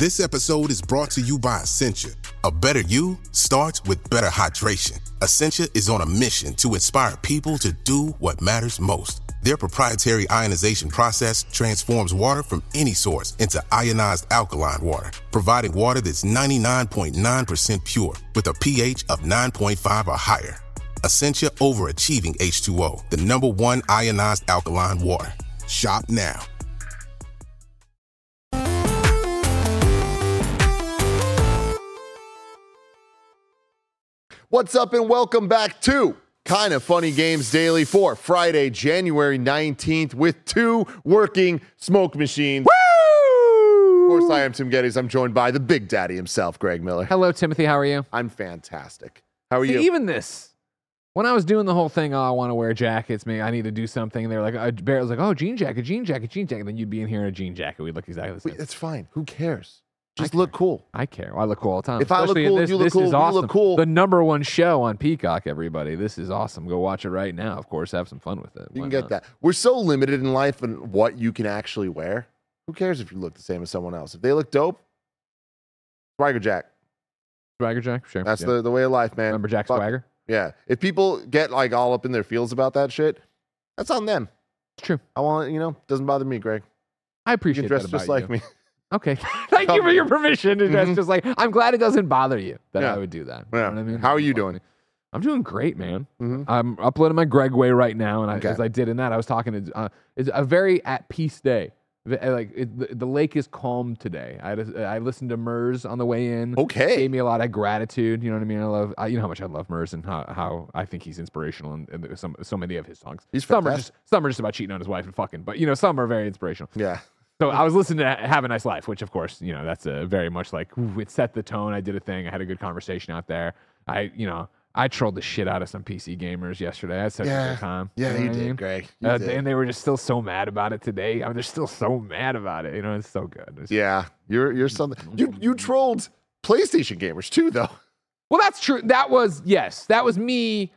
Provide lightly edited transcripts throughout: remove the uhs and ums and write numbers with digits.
This episode is brought to you by Essentia. A better you starts with better hydration. Essentia is on a mission to inspire people to do what matters most. Their proprietary ionization process transforms water from any source into ionized alkaline water, providing water that's 99.9% pure with a pH of 9.5 or higher. Essentia overachieving H2O, the #1 ionized alkaline water. Shop now. What's up and welcome back to Kinda Funny Games Daily for Friday, January 19th with two working smoke machines. Woo! Of course, I am Tim Geddes. I'm joined by the Big Daddy himself, Greg Miller. Hello, Timothy. How are you? I'm fantastic. How are See, you? even this, when I was doing the whole thing, I want to wear jackets, I need to do something. They were like, Barrett was like, oh, jean jacket. Then you'd be in here in a jean jacket. We'd look exactly the same. That's fine. Who cares? Just look cool. I care. I look cool all the time. If I look cool, you look cool. This is awesome. You look cool. The #1 show on Peacock, everybody. This is awesome. Go watch it right now. Of course, have some fun with it. You can get that. We're so limited in life in what you can actually wear. Who cares if you look the same as someone else? If they look dope, Swagger Jack. Swagger Jack? Sure. That's the way of life, man. Remember Jack Fuck. Swagger? Yeah. If people get like all up in their feels about that shit, that's on them. It's true. I want doesn't bother me, Greg. I You appreciate can dress that about just like you. me. Okay. Thank you for your permission to dress Mhm. just like. I'm glad it doesn't bother you that Yeah. I would do that. Yeah. You know what I mean? How are you doing? I'm doing great, man. Mhm. I'm uploading my Greg Way right now, and Okay. as I did in that, I was talking to. It's a very at peace day. The lake is calm today. I listened to Murs on the way in. Okay. Gave me a lot of gratitude. You know what I mean? You know how much I love Murs and how I think he's inspirational in so many of his songs. He's some fantastic. are just about cheating on his wife and fucking, but some are very inspirational. Yeah. So I was listening to Have a Nice Life, which of course, that's a very much like, it set the tone. I did a thing. I had a good conversation out there. I trolled the shit out of some PC gamers yesterday. I had such a good time. Yeah, know you what I did, mean? Greg. You did. And they were just still so mad about it today. I mean, they're still so mad about it. It's so good. Yeah. You're something. You trolled PlayStation gamers too, though. Well, that's true. That was me.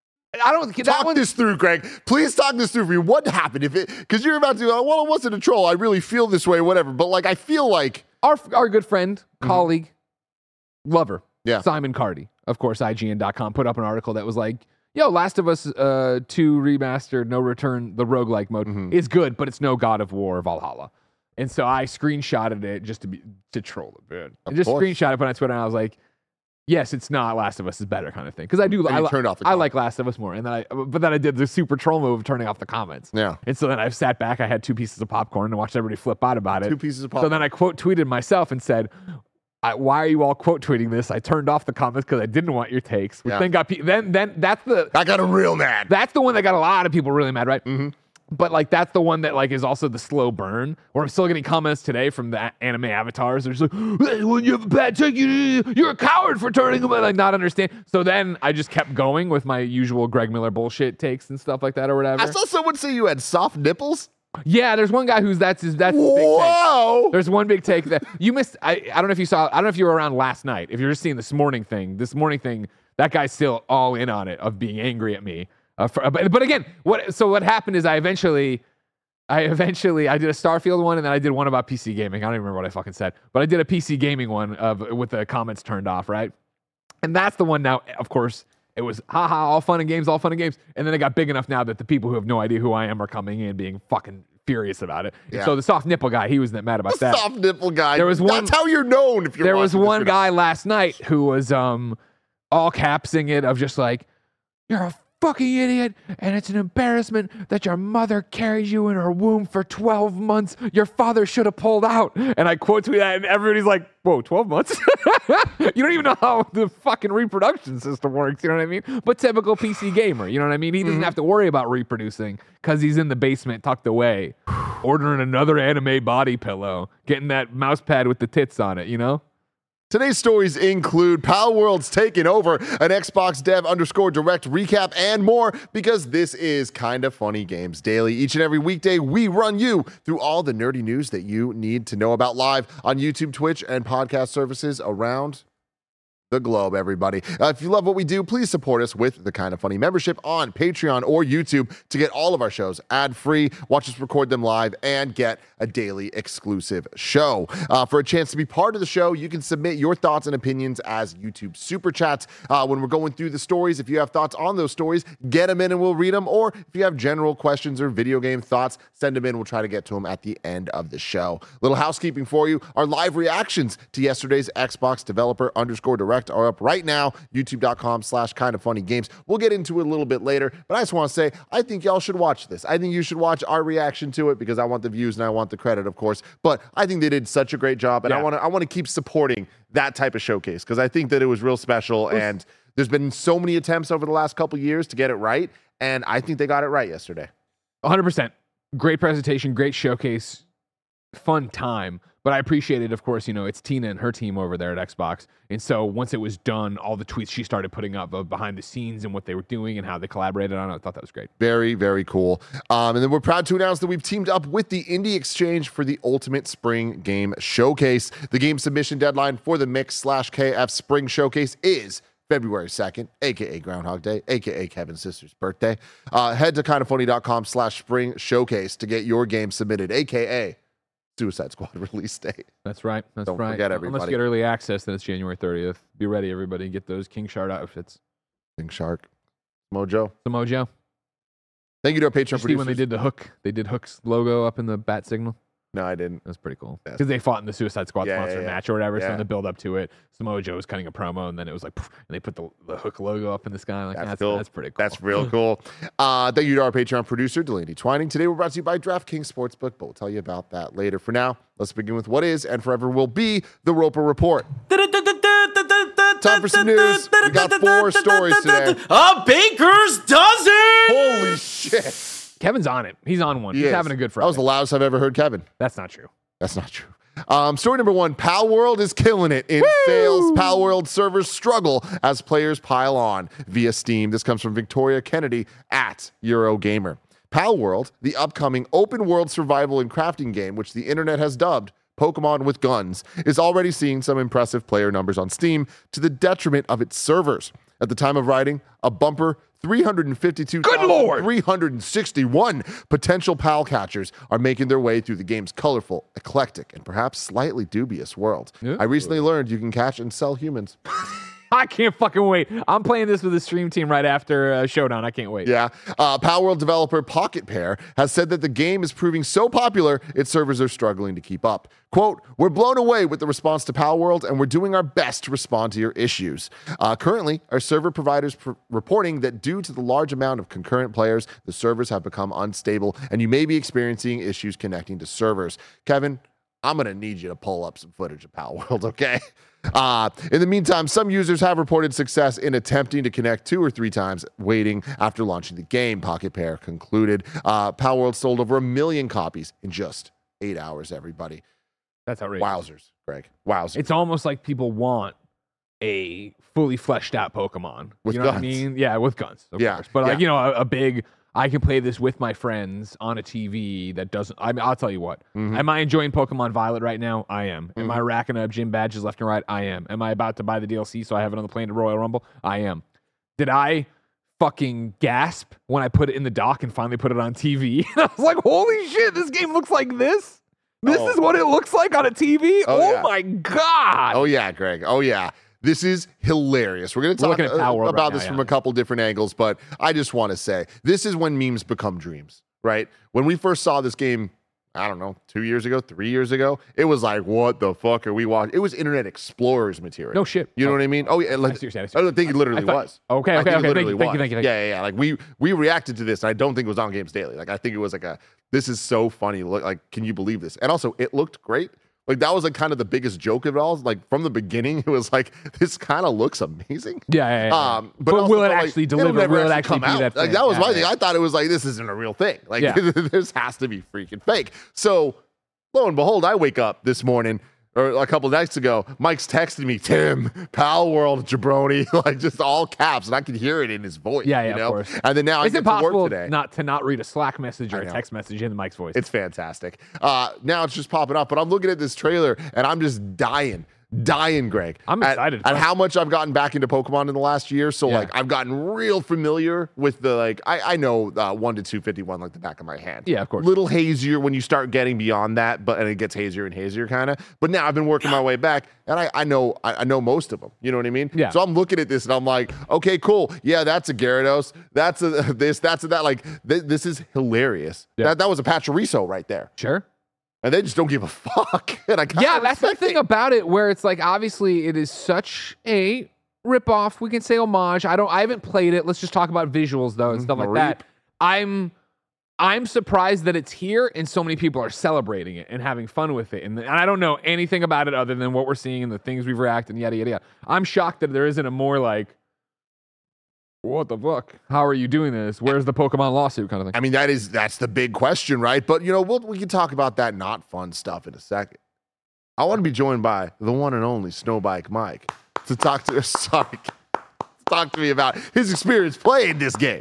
I don't Talk this through, Greg. Please talk this through for me. What happened? Because you're about to, well, it wasn't a troll. I really feel this way, whatever. But like, I feel like our good friend, colleague, lover, Yeah. Simon Cardy, of course, IGN.com, put up an article that was like, yo, Last of Us 2 remastered, no return, the roguelike mode is good, but it's no God of War Valhalla. And so I screenshotted it just to troll a bit. I just screenshot it, put it on Twitter, and I was like, yes, it's not Last of Us is better kind of thing. Because I turned off the I like Last of Us more. And then I did the super troll move of turning off the comments. Yeah. And so then I sat back, I had 2 pieces of popcorn and watched everybody flip out about it. 2 pieces of So popcorn. then I quote tweeted myself and said, why are you all quote tweeting this? I turned off the comments because I didn't want your takes. Which Yeah. then got then that's the I got him real mad. that's the one that got a lot of people really mad, right? Mm-hmm. But like that's the one that like is also the slow burn. Where I'm still getting comments today from the anime avatars. They're just like, hey, when you have a bad take, you're a coward for turning them. Like not understand. So then I just kept going with my usual Greg Miller bullshit takes and stuff like that or whatever. I saw someone say you had soft nipples. Yeah, there's one guy who's that's his big take. Whoa. There's one big take that you missed. I don't know if you saw. I don't know if you were around last night. If you're just seeing this morning thing, that guy's still all in on it of being angry at me. But again, what happened is I eventually I did a Starfield one and then I did one about PC gaming. I don't even remember what I fucking said, but I did a PC gaming one with the comments turned off, right? And that's the one now. Of course, it was haha, all fun and games, and then it got big enough now that the people who have no idea who I am are coming in being fucking furious about it. Yeah. So the soft nipple guy, he was mad about that. Soft nipple guy. There was one. That's how you're known. If you're There was watching this one video. guy last night who was all capsing it of just like, you're a fucking idiot, and it's an embarrassment that your mother carried you in her womb for 12 months. Your father should have pulled out. And I quote tweet that, and everybody's like, whoa, 12 months? You don't even know how the fucking reproduction system works, you know what I mean? But typical PC gamer, you know what I mean? He doesn't have to worry about reproducing because he's in the basement tucked away, ordering another anime body pillow, getting that mouse pad with the tits on it, you know? Today's stories include Pal World's taking over, an Xbox Dev _Direct recap, and more, because this is Kinda Funny Games Daily. Each and every weekday, we run you through all the nerdy news that you need to know about live on YouTube, Twitch, and podcast services around the globe, everybody. If you love what we do, please support us with the Kind of Funny membership on Patreon or YouTube to get all of our shows ad-free, watch us record them live, and get a daily exclusive show. For a chance to be part of the show, you can submit your thoughts and opinions as YouTube Super Chats. When we're going through the stories, if you have thoughts on those stories, get them in and we'll read them. Or if you have general questions or video game thoughts, send them in. We'll try to get to them at the end of the show. Little housekeeping for you. Our live reactions to yesterday's Xbox Developer _Direct are up right now, youtube.com/kindoffunnygames. We'll get into it a little bit later, but I just want to say, I think y'all should watch this. I think you should watch our reaction to it because I want the views and I want the credit, of course, but I think they did such a great job, and I want to keep supporting that type of showcase because I think that it was real special, and there's been so many attempts over the last couple years to get it right, and I think they got it right yesterday. 100%. Great presentation, great showcase, fun time. But I appreciated, of course, it's Tina and her team over there at Xbox. And so once it was done, all the tweets she started putting up of behind the scenes and what they were doing and how they collaborated on it, I thought that was great. Very, very cool. And then we're proud to announce that we've teamed up with the Indie Exchange for the Ultimate Spring Game Showcase. The game submission deadline for the Mix/KF Spring Showcase is February 2nd, a.k.a. Groundhog Day, a.k.a. Kevin's sister's birthday. Head to kindoffunny.com/spring showcase to get your game submitted, a.k.a. Suicide Squad release date. That's right. Don't forget, everybody. Unless you get early access, then it's January 30th. Be ready, everybody. Get those King Shark outfits. King Shark. Mojo. The Mojo. Thank you to our Patreon producers. See when they did the Hook. They did Hook's logo up in the bat signal. No, I didn't. That's pretty cool. Because they fought in the Suicide Squad sponsor match or whatever. Yeah. So in the build up to it, Samoa was cutting a promo, and then it was like, and they put the Hook logo up in the sky. Like, that's cool. That's pretty cool. That's real cool. Thank you to our Patreon producer, Delaney Twining. Today we're brought to you by DraftKings Sportsbook, but we'll tell you about that later. For now, let's begin with what is and forever will be the Roper Report. Time for some news. We got 4 stories today. A baker's dozen! Holy shit. Kevin's on it. He's on one. He's having a good Friday. That was the loudest I've ever heard Kevin. That's not true. That's not true. Story number 1, Pal World is killing it in sales. Pal World servers struggle as players pile on via Steam. This comes from Victoria Kennedy at Eurogamer. Pal World, the upcoming open world survival and crafting game, which the internet has dubbed Pokemon with Guns, is already seeing some impressive player numbers on Steam to the detriment of its servers. At the time of writing, a bumper 352,361 potential PAL catchers are making their way through the game's colorful, eclectic, and perhaps slightly dubious world. I recently learned you can catch and sell humans. I can't fucking wait. I'm playing this with the stream team right after Showdown. I can't wait. Yeah. Pal World developer Pocket Pair has said that the game is proving so popular, its servers are struggling to keep up. Quote, "We're blown away with the response to Pal World, and we're doing our best to respond to your issues. Currently, our server providers reporting that due to the large amount of concurrent players, the servers have become unstable, and you may be experiencing issues connecting to servers." Kevin, I'm going to need you to pull up some footage of Pal World, okay? In the meantime, some users have reported success in attempting to connect 2 or 3 times, waiting after launching the game, Pocket Pair concluded. Pal World sold over 1 million copies in just 8 hours, everybody. That's outrageous. Wowzers, Greg. Wowzers. It's almost like people want a fully fleshed out Pokemon. With you know guns. what I mean? Yeah, with guns, of Yeah, course. But like, yeah. a big, I can play this with my friends on a TV that doesn't, I mean, I'll tell you what. Am I enjoying Pokemon Violet right now? I am. Am I racking up gym badges left and right? I am. Am I about to buy the DLC so I have it on the plane to Royal Rumble? I am. Did I fucking gasp when I put it in the dock and finally put it on TV? I was like, holy shit, this game looks like this? This is what it looks like on a TV? Oh yeah. my God. Oh, yeah, Greg. Oh, yeah. This is hilarious. We're going to talk about this from a couple different angles, but I just want to say this is when memes become dreams, right? When we first saw this game, I don't know, 2 years ago, 3 years ago, it was like, what the fuck are we watching? It was Internet Explorer's material. No shit. You know what I mean? Oh, yeah. Like, I don't think it literally was. Okay. Thank you. Yeah. Like we reacted to this, and I don't think it was on Games Daily. Like I think it was like this is so funny. Look, like, can you believe this? And also, it looked great. Like that was like kind of the biggest joke of it all. Like from the beginning, it was like this kind of looks amazing. Yeah. But will it actually deliver? Will it actually be that? Like that was my thing. I thought it was like this isn't a real thing. Like this has to be freaking fake. So lo and behold, I wake up this morning or a couple of nights ago. Mike's texting me, "Tim, Pal World, jabroni," like just all caps, and I could hear it in his voice. Yeah, you know? of course. And then now it's I get to impossible work today. not to read a Slack message or a text message in Mike's voice. It's fantastic. Now it's just popping up, but I'm looking at this trailer and I'm just dying dying, Greg. I'm excited. At how much I've gotten back into Pokemon in the last year. So, Yeah. like, I've gotten real familiar with the, like, I know 1 to 251 like the back of my hand. Yeah, of course. Little hazier when you start getting beyond that, and it gets hazier and hazier kind of. But now I've been working my way back, and I know most of them. You know what I mean? Yeah. So I'm looking at this, and I'm like, okay, cool. Yeah, that's a Gyarados. That's a this. That's a that. Like, this is hilarious. Yeah. That was a Pachirisu right there. Sure. And they just don't give a fuck. And I kinda Yeah, that's the respect thing it. about about it, where it's like obviously it is such a ripoff. We can say homage. I haven't played it. Let's just talk about visuals though and stuff like that. I'm surprised that it's here and so many people are celebrating it and having fun with it. And I don't know anything about it other than what we're seeing and the things we've reacted and yada yada yada. I'm shocked that there isn't a more like, what the fuck? How are you doing this? Where's the Pokemon lawsuit kind of thing? I mean, that's the big question, right? But, we can talk about that not fun stuff in a second. I want to be joined by the one and only Snowbike Mike to talk to me about his experience playing this game.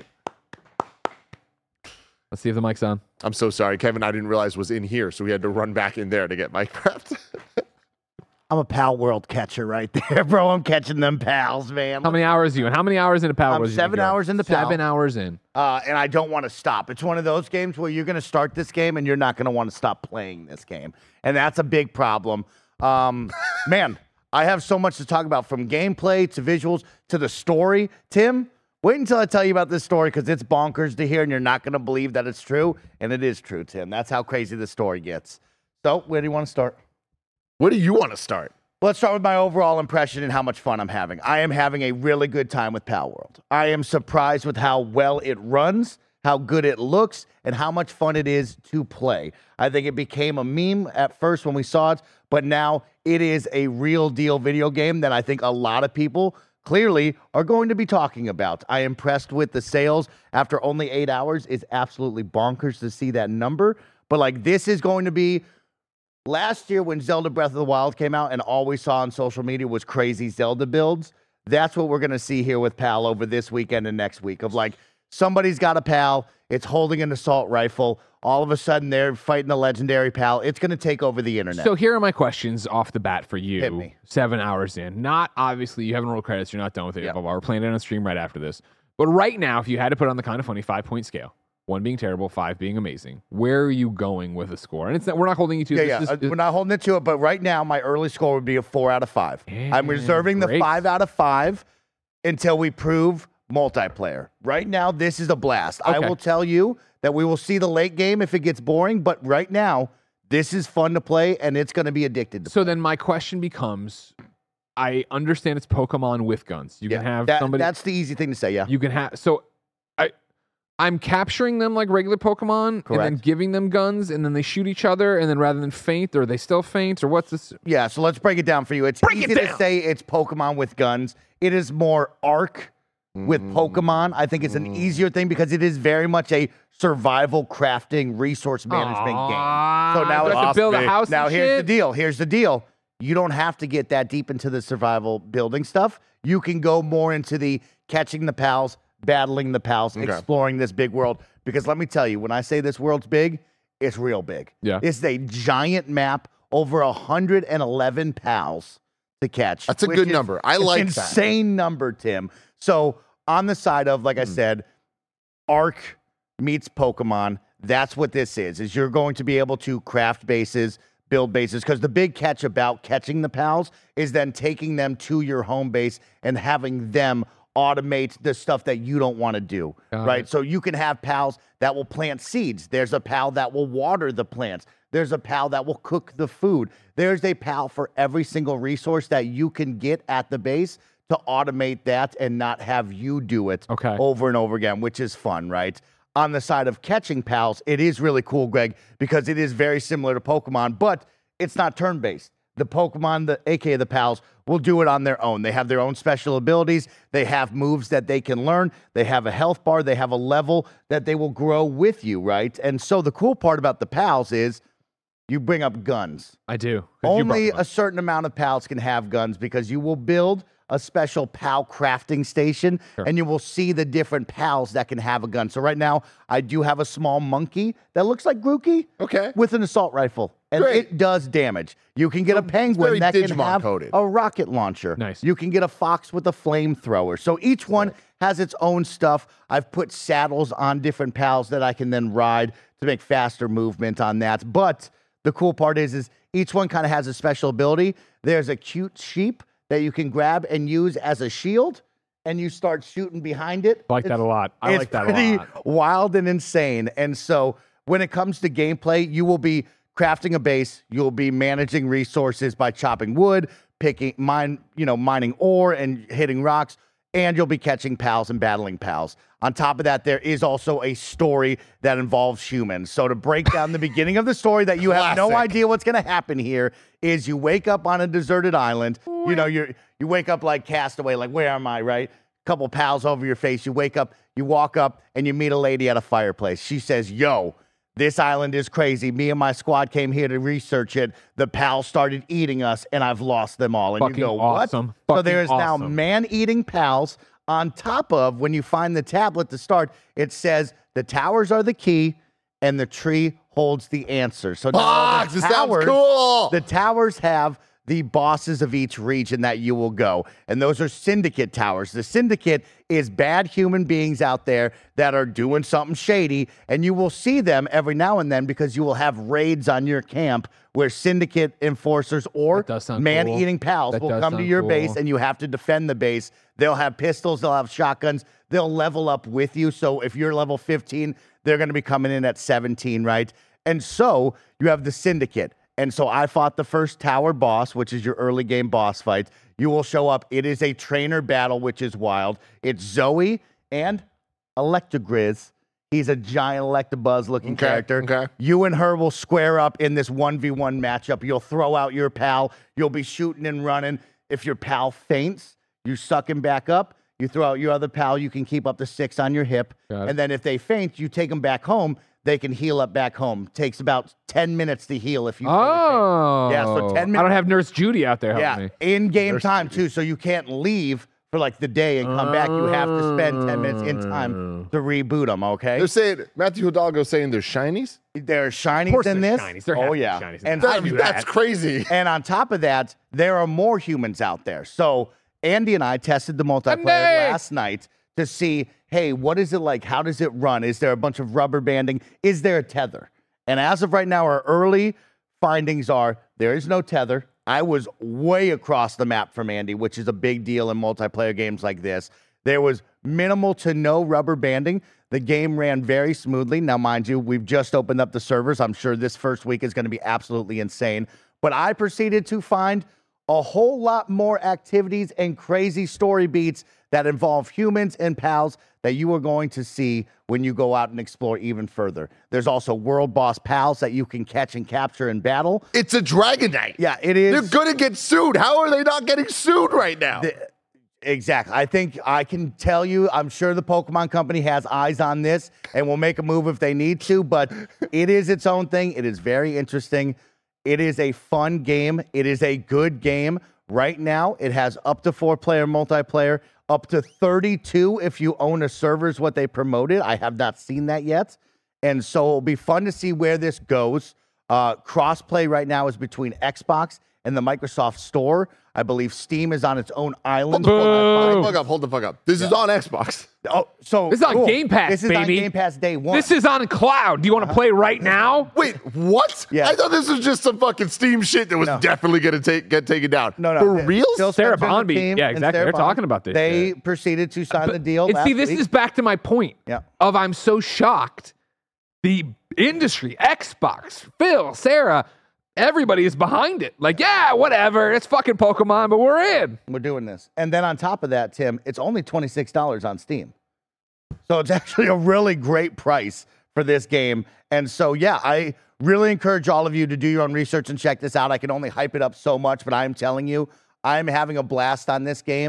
Let's see if the mic's on. I'm so sorry. Kevin, I didn't realize was in here, so we had to run back in there to get Mike prepped. I'm a Pal World catcher right there, bro. I'm catching them pals, man. How many hours are you in? How many hours into Power? I'm Wars did you 7 go? hours into Pal. 7 hours in. And I don't want to stop. It's one of those games where you're going to start this game and you're not going to want to stop playing this game. And that's a big problem. Man, I have so much to talk about, from gameplay to visuals to the story. Tim, wait until I tell you about this story, because it's bonkers to hear and you're not going to believe that it's true. And it is true, Tim. That's how crazy the story gets. So where do you want to start? Where do you want to start? Let's start with my overall impression and how much fun I'm having. I am having a really good time with Pal World. I am surprised with how well it runs, how good it looks, and how much fun it is to play. I think it became a meme at first when we saw it, but now it is a real deal video game that I think a lot of people clearly are going to be talking about. I am impressed with the sales after only 8 hours. It's absolutely bonkers to see that number. But like, this is going to be... Last year when Zelda Breath of the Wild came out and all we saw on social media was crazy Zelda builds, that's what we're going to see here with Pal over this weekend and next week, of like, somebody's got a Pal, it's holding an assault rifle, all of a sudden they're fighting the legendary Pal. It's going to take over the internet. So here are my questions off the bat for you. Hit me. 7 hours in. Not obviously, you haven't rolled credits, you're not done with it. Blah, blah. We're playing it on stream right after this. But right now, if you had to put on the Kind of Funny 5-point scale, 1 being terrible, 5 being amazing, where are you going with a score? And it's not, we're not holding you to this. We're not holding it to it, but right now my early score would be a 4 out of 5. I'm reserving the great. 5 out of 5 until we prove multiplayer. Right now, this is a blast. I Okay. will tell you that we will see the late game if it gets boring, but right now, this is fun to play, and it's going to be addicted to So then my question becomes, I understand it's Pokemon with guns. You can have somebody... That's the easy thing to say, yeah. You can have... So I'm capturing them like regular Pokemon and then Correct. giving them guns, and then they shoot each other, and then rather than faint, or they still faint, or what's this? Yeah, so let's break it down for you. It's easy to say it's Pokemon with guns. It is more Arc with Pokemon. I think it's an easier thing because it is very much a survival crafting resource management game. So now do I have to build a house. Now and here's the shit? deal. Here's the deal. You don't have to get that deep into the survival building stuff. You can go more into the catching the pals, battling the pals, exploring this big world. Because let me tell you, when I say this world's big, it's real big. Yeah. It's a giant map, over 111 pals to catch. That's a which good is number. I an like that. insane number, Tim. So on the side of, like I said, Arc meets Pokemon, that's what this is you're going to be able to craft bases, build bases, because the big catch about catching the pals is then taking them to your home base and having them automate the stuff that you don't want to do, right? So you can have pals that will plant seeds. There's a pal that will water the plants. There's a pal that will cook the food. There's a pal for every single resource that you can get at the base to automate that and not have you do it over and over again, which is fun, right? On the side of catching pals, it is really cool, Greg, because it is very similar to Pokemon, but it's not turn-based. The Pokemon, aka the pals, will do it on their own. They have their own special abilities. They have moves that they can learn. They have a health bar. They have a level that they will grow with you, right? And so the cool part about the pals is you bring up guns. I do. 'Cause you brought Only them up. a certain amount of pals can have guns because you will build a special PAL crafting station, and you will see the different pals that can have a gun. So right now, I do have a small monkey that looks like Grookey with an assault rifle, and it does damage. You can get a penguin that can have a rocket launcher. Nice. You can get a fox with a flamethrower. So each one has its own stuff. I've put saddles on different pals that I can then ride to make faster movement on that. But the cool part is each one kind of has a special ability. There's a cute sheep that you can grab and use as a shield, and you start shooting behind it. I like that a lot. I like that a lot. It's pretty wild and insane. And so when it comes to gameplay, you will be crafting a base. You'll be managing resources by chopping wood, mining ore and hitting rocks, and you'll be catching pals and battling pals. On top of that, there is also a story that involves humans. So to break down the beginning of the story that you have no idea what's going to happen here is you wake up on a deserted island. You know, you wake up like Castaway, like, where am I, right? Couple pals over your face. You wake up, you walk up, and you meet a lady at a fireplace. She says, yo, this island is crazy. Me and my squad came here to research it. The pals started eating us, and I've lost them all. And Fucking you go, awesome. what? So there is now Awesome. man-eating pals. On top of, when you find the tablet to start, it says the towers are the key and the tree holds the answer. So now This sounds cool. the towers have the bosses of each region that you will go. And those are syndicate towers. The syndicate is bad human beings out there that are doing something shady, and you will see them every now and then because you will have raids on your camp where syndicate enforcers or man-eating pals will come to your base, and you have to defend the base. They'll have pistols, they'll have shotguns, they'll level up with you. So if you're level 15, they're going to be coming in at 17, right? And so you have the syndicate. And so I fought the first tower boss, which is your early game boss fight. You will show up. It is a trainer battle, which is wild. It's Zoe and Electogriz. He's a giant Electabuzz-looking character. You and her will square up in this 1v1 matchup. You'll throw out your pal. You'll be shooting and running. If your pal faints, you suck him back up. You throw out your other pal. You can keep up to 6 on your hip. And then if they faint, you take them back home. They can heal up back home. Takes about 10 minutes to heal if you Oh. Yeah, so 10 minutes. I don't have Nurse Judy out there helping me. In game time too, so you can't leave for like the day and come back. You have to spend 10 minutes in time to reboot them, okay? They're saying, Matthew Hidalgo's saying there's shinies? There are shinies in this. Shinies. There Oh, have to be yeah. shinies. And That's crazy. And on top of that, there are more humans out there. So Andy and I tested the multiplayer last night to see, hey, what is it like? How does it run? Is there a bunch of rubber banding? Is there a tether? And as of right now, our early findings are there is no tether. I was way across the map from Andy, which is a big deal in multiplayer games like this. There was minimal to no rubber banding. The game ran very smoothly. Now, mind you, we've just opened up the servers. I'm sure this first week is going to be absolutely insane. But I proceeded to find a whole lot more activities and crazy story beats that involve humans and pals that you are going to see when you go out and explore even further. There's also world boss pals that you can catch and capture in battle. It's a Dragonite. Yeah, it is. They're going to get sued. How are they not getting sued right now? Exactly. I think I can tell you, I'm sure the Pokemon Company has eyes on this and will make a move if they need to, but it is its own thing. It is very interesting. It is a fun game. It is a good game. Right now, it has up to 4-player multiplayer, up to 32 if you own a server is what they promoted. I have not seen that yet. And so it'll be fun to see where this goes. Crossplay right now is between Xbox and the Microsoft Store. I believe Steam is on its own island. Hold the fuck up. This is on Xbox. Oh, so this is on Game Pass, This is baby. on Game Pass day one. This is on cloud. Do you want to play right now? Wait, what? Yeah. I thought this was just some fucking Steam shit that was definitely going to get taken down. No. For real? Still Sarah Spencer and the Bonby. team Yeah, and exactly. Sarah They're Bonby, talking about this They shit. proceeded to sign the deal. And see, last this week. is back to my point Yeah. of I'm so shocked. The industry, Xbox, Phil, Sarah, everybody is behind it. Like, yeah, whatever. It's fucking Pokemon, but we're in. We're doing this. And then on top of that, Tim, it's only $26 on Steam. So it's actually a really great price for this game. And so, yeah, I really encourage all of you to do your own research and check this out. I can only hype it up so much, but I'm telling you, I'm having a blast on this game.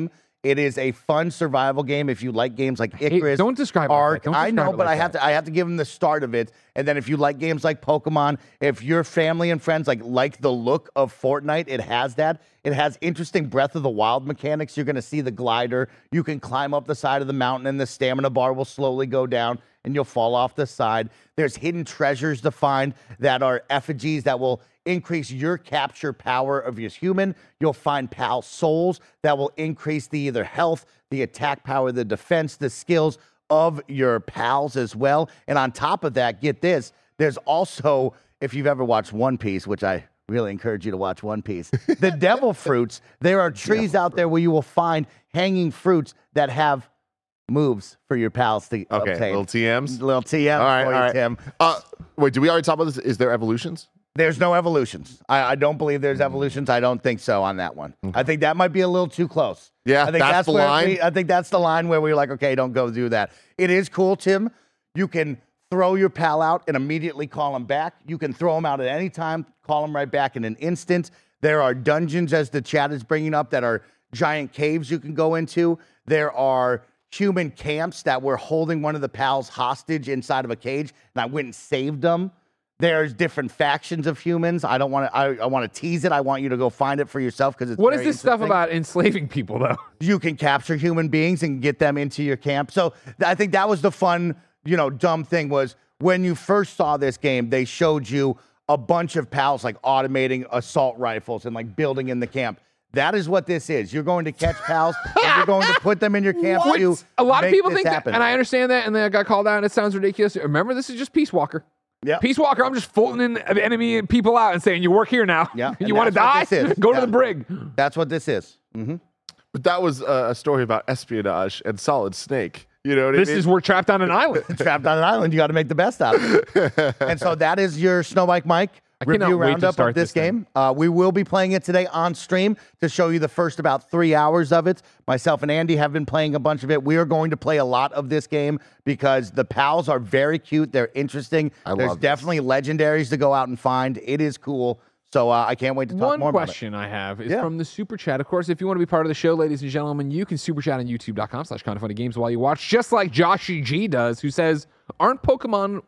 It is a fun survival game. If you like games like Icarus, don't describe it like Ark, that. Don't I know, describe it but like I have to give them the start of it. And then if you like games like Pokemon, if your family and friends like the look of Fortnite, it has that. It has interesting Breath of the Wild mechanics. You're going to see the glider. You can climb up the side of the mountain, and the stamina bar will slowly go down, and you'll fall off the side. There's hidden treasures to find that are effigies that will increase your capture power of your human. You'll find pal souls that will increase the either health, the attack power, the defense, the skills of your pals as well. And on top of that, get this, there's also, if you've ever watched One Piece, which I really encourage you to watch One Piece, the devil fruits, there are trees out there where you will find hanging fruits that have moves for your pals to obtain. Little TMs. Little TM. All right, for you, all right. Tim. Wait, did we already talk about this? Is there evolutions? There's no evolutions. I don't believe there's evolutions. I don't think so on that one. I think that might be a little too close. Yeah, I think that's the line? I think that's the line where we're like, okay, don't go do that. It is cool, Tim. You can throw your pal out and immediately call him back. You can throw him out at any time, call him right back in an instant. There are dungeons, as the chat is bringing up, that are giant caves you can go into. There are human camps that were holding one of the pals hostage inside of a cage, and I went and saved them. There's different factions of humans. I don't want to. I want to tease it. I want you to go find it for yourself because it's. What is very this stuff interesting. about enslaving people, though? You can capture human beings and get them into your camp. So I think that was the fun, dumb thing was when you first saw this game, they showed you a bunch of pals like automating assault rifles and like building in the camp. That is what this is. You're going to catch pals and you're going to put them in your camp. A lot of people think that, happen. and I understand that, and then I got called out, and it sounds ridiculous. Remember, this is just Peace Walker. Yeah. Peace Walker, I'm just folding in enemy people out and saying, you work here now. Yeah, You and want to die? that's what this is. Go to Yeah. the brig. That's what this is. Mm-hmm. But that was a story about espionage and Solid Snake. You know what I This mean? is we're trapped on an island. Trapped on an island, you got to make the best out of it. And so that is your Snowbike Mike cannot review wait to roundup start of this this thing. game. We will be playing it today on stream to show you the first about 3 hours of it. Myself and Andy have been playing a bunch of it. We are going to play a lot of this game because the pals are very cute. They're interesting. There's love this. definitely legendaries to go out and find. It is cool. So I can't wait to talk One more about it. question I have is Yeah. from the Super Chat. Of course, if you want to be part of the show, ladies and gentlemen, you can Super Chat on youtube.com/kindoffunnygames while you watch, just like Joshy G does, who says, aren't Pokemon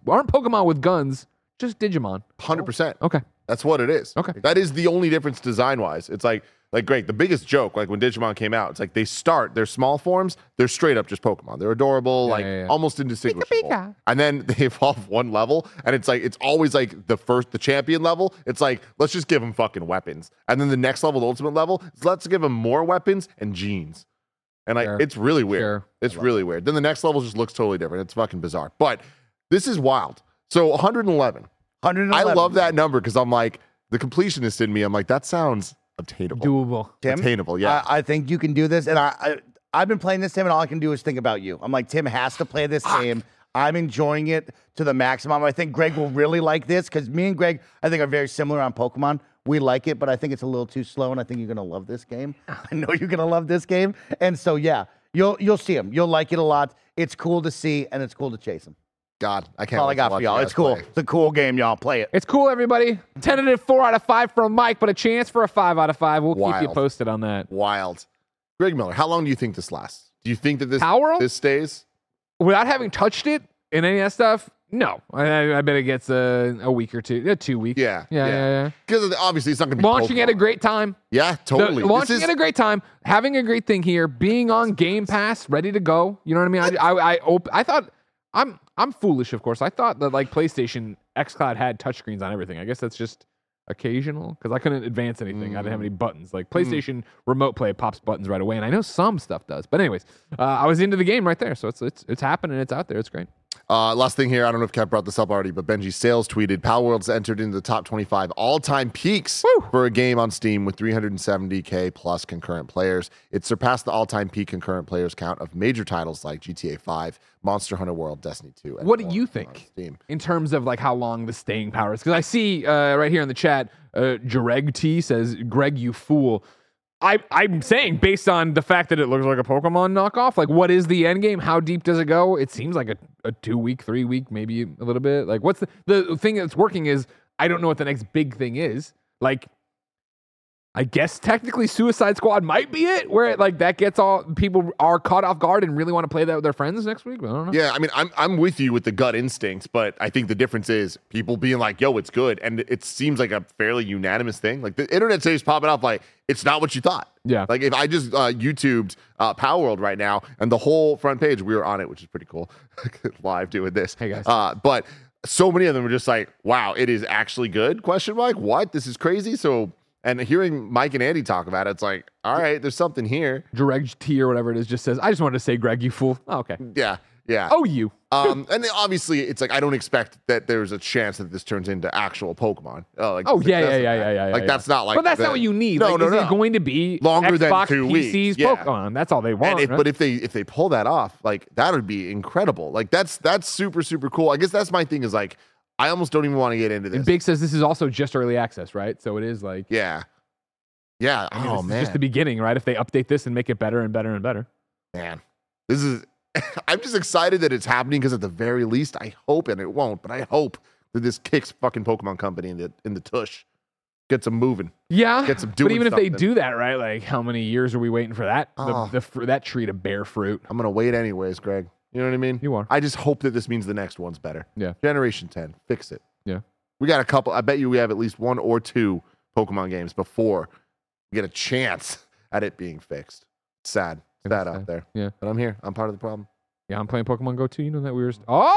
with guns just Digimon? 100%. Okay. That's what it is. Okay. That is the only difference design-wise. It's like great. The biggest joke, like when Digimon came out, it's like they're small forms, they're straight up just Pokemon. They're adorable, yeah. almost indistinguishable. Pika. And then they evolve one level, and it's always like the champion level. It's like, let's just give them fucking weapons. And then the next level, the ultimate level, is let's give them more weapons and genes. And Sure. it's really weird. Sure. It's really weird. Then the next level just looks totally different. It's fucking bizarre. But this is wild. So 111. 111. I love that number because I'm like, the completionist in me, I'm like, that sounds obtainable. Doable. Tim, Attainable, yeah. I think you can do this. And I've been playing this, Tim, and all I can do is think about you. I'm like, Tim has to play this game. I'm enjoying it to the maximum. I think Greg will really like this because me and Greg, I think, are very similar on Pokemon. We like it, but I think it's a little too slow, and I think you're going to love this game. I know you're going to love this game. And so, yeah, you'll see him. You'll like it a lot. It's cool to see, and it's cool to chase him. God, I can't That's all I wait to got for watch y'all. you It's guys cool. play. It's a cool game, y'all. Play it. It's cool, everybody. Tentative 4 out of 5 from Mike, but a chance for a 5 out of 5. We'll keep you Wild. posted on that. Wild. Greg Miller, how long do you think this lasts? Do you think that Power? this stays? Without having touched it in any of that stuff, no. I bet it gets a week or two, 2 weeks. Yeah. Because obviously it's not going to be Launching at a Pokemon. great time. Yeah, totally. Launching at a great time, having a great thing here, being on Game Pass, ready to go. You know what I mean? I thought I'm foolish, of course. I thought that like PlayStation xCloud had touchscreens on everything. I guess that's just occasional because I couldn't advance anything. I didn't have any buttons. Like PlayStation Remote Play pops buttons right away, and I know some stuff does. But anyways, I was into the game right there, so it's happening. It's out there. It's great. Last thing here, I don't know if Kev brought this up already, but Benji Sales tweeted, Palworld's entered into the top 25 all-time peaks for a game on Steam with 370K plus concurrent players. It surpassed the all-time peak concurrent players count of major titles like GTA 5, Monster Hunter World, Destiny 2. And What do more you on think Steam. in terms of like how long the staying power is? Because I see right here in the chat, Jareg T says, Greg, you fool. I'm saying based on the fact that it looks like a Pokemon knockoff, like what is the end game? How deep does it go? It seems like a 2 week, 3 week, maybe a little bit. Like what's the thing that's working is I don't know what the next big thing is. Like I guess technically Suicide Squad might be it, where like that gets all people are caught off guard and really want to play that with their friends next week. I don't know. Yeah, I mean, I'm with you with the gut instinct, but I think the difference is people being like, "Yo, it's good," and it seems like a fairly unanimous thing. Like the internet says popping up, like it's not what you thought. Yeah. Like if I just YouTubed Power World right now, and the whole front page, we were on it, which is pretty cool. Live doing this. Hey guys. But so many of them were just like, "Wow, it is actually good?" Question mark. What? This is crazy. So. And hearing Mike and Andy talk about it, it's like, all right, there's something here. Direct T or whatever it is just says, I just wanted to say, Greg, you fool. Oh, okay. Yeah. Oh, you. And then obviously, it's like I don't expect that there's a chance that this turns into actual Pokemon. Yeah. Like that's not like. But that's not what you need. No, like, no. Is it going to be Longer than Xbox, 2 PCs, weeks. Yeah. Pokemon? That's all they want. And right? But if they pull that off, like that would be incredible. Like that's super super cool. I guess that's my thing is like I almost don't even want to get into this. And Big says this is also just early access, right? So it is like. Yeah. I mean, this is just the beginning, right? If they update this and make it better and better and better. Man, this is. I'm just excited that it's happening because at the very least, I hope, and it won't, but I hope that this kicks fucking Pokemon Company in the tush, gets them moving. Yeah, gets them doing. But even something. if they do that, right? Like, how many years are we waiting for that? That tree to bear fruit. I'm gonna wait anyways, Greg. You know what I mean? You are. I just hope that this means the next one's better. Yeah. Generation 10, fix it. Yeah. We got a couple. I bet you we have at least 1 or 2 Pokemon games before we get a chance at it being fixed. It's sad out there. Yeah. But I'm here. I'm part of the problem. Yeah, I'm playing Pokemon Go too. You know that we were.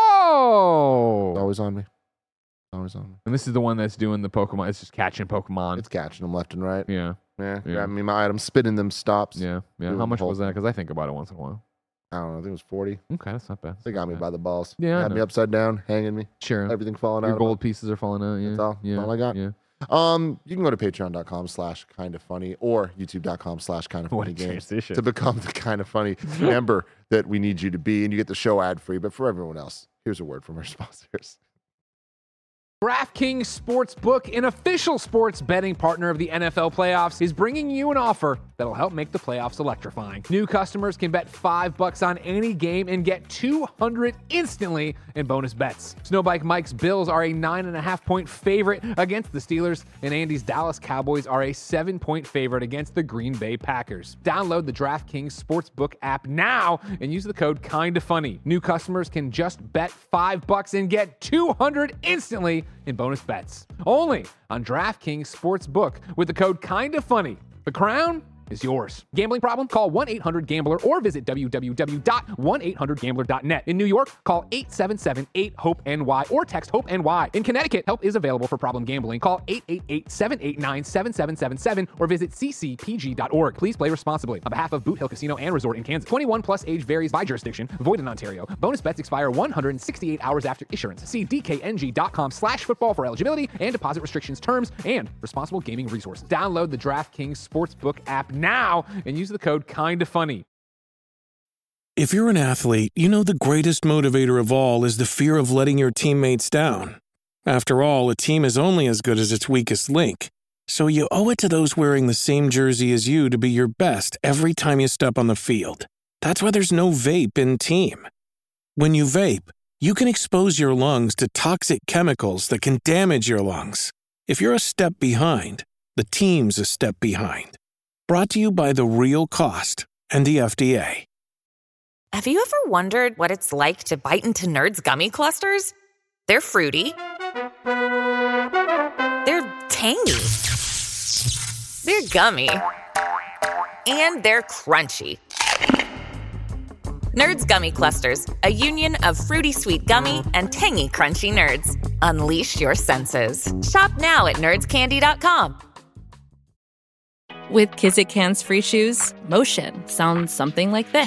Oh! It's always on me. Always on me. And this is the one that's doing the Pokemon. It's just catching Pokemon. It's catching them left and right. Yeah. Grabbing me my items, spinning them stops. Yeah. Doing How much the whole was that? Because I think about it once in a while. I don't know. I think it was 40. Okay, that's not bad. They got me by the balls. Yeah, I Had know. me upside down, hanging me. Sure. Everything falling out. Your of gold pieces are falling out. Yeah. That's all. Yeah. That's all I got. Yeah. You can go to patreon.com/kindafunny or What youtube.com/kindafunny a games transition. to become the Kind of Funny member that we need you to be, and you get the show ad free. But for everyone else, here's a word from our sponsors. DraftKings Sportsbook, an official sports betting partner of the NFL playoffs, is bringing you an offer that'll help make the playoffs electrifying. New customers can bet $5 on any game and get $200 instantly in bonus bets. Snowbike Mike's Bills are a 9.5-point favorite against the Steelers, and Andy's Dallas Cowboys are a 7-point favorite against the Green Bay Packers. Download the DraftKings Sportsbook app now and use the code KINDAFUNNY. New customers can just bet $5 and get $200 instantly in bonus bets. Only on DraftKings Sportsbook with the code KINDAFUNNY. The crown is yours. Gambling problem? Call 1-800-GAMBLER or visit www.1800gambler.net. In New York, call 877-8-HOPE-NY or text HOPE-NY. In Connecticut, help is available for problem gambling. Call 888-789-7777 or visit ccpg.org. Please play responsibly. On behalf of Boot Hill Casino and Resort in Kansas, 21 plus age varies by jurisdiction. Void in Ontario. Bonus bets expire 168 hours after issuance. See dkng.com/football for eligibility and deposit restrictions, terms, and responsible gaming resources. Download the DraftKings Sportsbook app now and use the code KINDAFUNNY. If you're an athlete, you know the greatest motivator of all is the fear of letting your teammates down. After all, a team is only as good as its weakest link. So you owe it to those wearing the same jersey as you to be your best every time you step on the field. That's why there's no vape in team. When you vape, you can expose your lungs to toxic chemicals that can damage your lungs. If you're a step behind, the team's a step behind. Brought to you by The Real Cost and the FDA. Have you ever wondered what it's like to bite into Nerds gummy clusters? They're fruity. They're tangy. They're gummy. And they're crunchy. Nerds Gummy Clusters, a union of fruity sweet gummy and tangy crunchy nerds. Unleash your senses. Shop now at nerdscandy.com. With Kizik hands-free shoes, motion sounds something like this.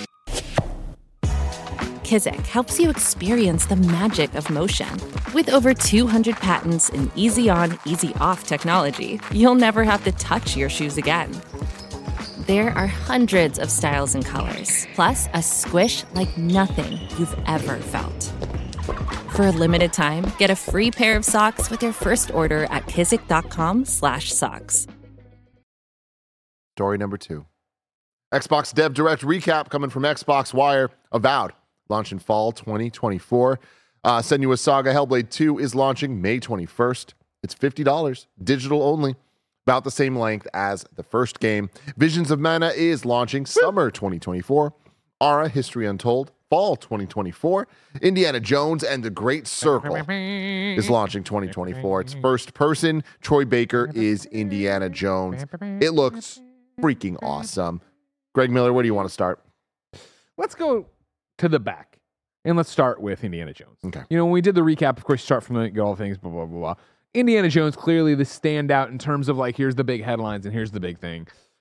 Kizik helps you experience the magic of motion. With over 200 patents and easy-on, easy-off technology, you'll never have to touch your shoes again. There are hundreds of styles and colors, plus a squish like nothing you've ever felt. For a limited time, get a free pair of socks with your first order at kizik.com/socks. Story number 2. Xbox Dev Direct recap coming from Xbox Wire. Avowed. Launch in fall 2024. Senua's Saga Hellblade 2 is launching May 21st. It's $50. Digital only. about the same length as the first game. Visions of Mana is launching summer 2024. Ara, History Untold, fall 2024. Indiana Jones and the Great Circle is launching 2024. It's first person. Troy Baker is Indiana Jones. It looks freaking awesome. Greg Miller, where do you want to start? Let's go to the back, and let's start with Indiana Jones. Okay. You know, when we did the recap, of course, you start from the all things, blah, blah, blah, blah. Indiana Jones, clearly the standout in terms of, like, here's the big headlines and here's the big thing.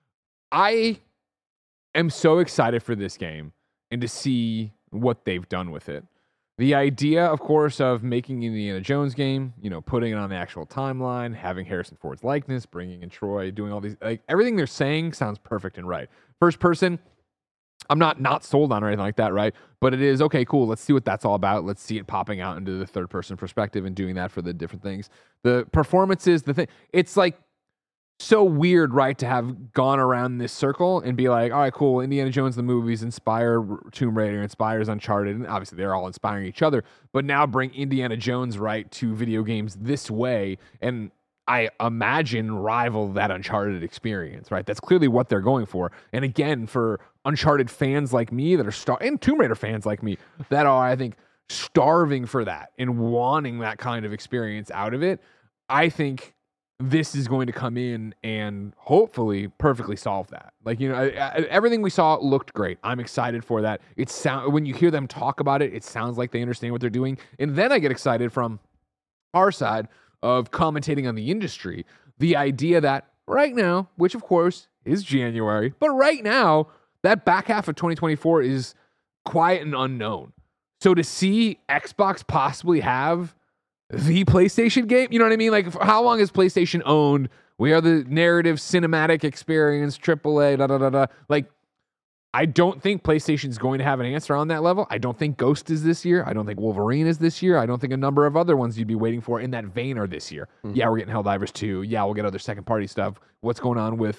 I am so excited for this game and to see what they've done with it. The idea, of course, of making Indiana Jones game, you know, putting it on the actual timeline, having Harrison Ford's likeness, bringing in Troy, doing all these, like, everything they're saying sounds perfect and right. First person, I'm not sold on or anything like that, right? But it is, okay, cool, let's see what that's all about. Let's see it popping out into the third person perspective and doing that for the different things. The performances, the thing, it's like so weird, right, to have gone around this circle and be like, all right, cool, Indiana Jones, the movies inspire Tomb Raider, inspires Uncharted, and obviously they're all inspiring each other, but now bring Indiana Jones, right, to video games this way, and I imagine rival that Uncharted experience, right? That's clearly what they're going for. And again, for Uncharted fans like me that are and Tomb Raider fans like me that are, I think, starving for that and wanting that kind of experience out of it, I think this is going to come in and hopefully perfectly solve that. Like, you know, everything we saw looked great. I'm excited for that. When you hear them talk about it, it sounds like they understand what they're doing. And then I get excited from our side of commentating on the industry, the idea that right now, which of course is January, but right now, that back half of 2024 is quiet and unknown. So to see Xbox possibly have the PlayStation game, you know what I mean? Like, how long has PlayStation owned? We are the narrative cinematic experience, AAA, da da da da. Like, I don't think PlayStation's going to have an answer on that level. I don't think Ghost is this year. I don't think Wolverine is this year. I don't think a number of other ones you'd be waiting for in that vein are this year. Mm-hmm. Yeah, we're getting Helldivers 2. Yeah, we'll get other second-party stuff. What's going on with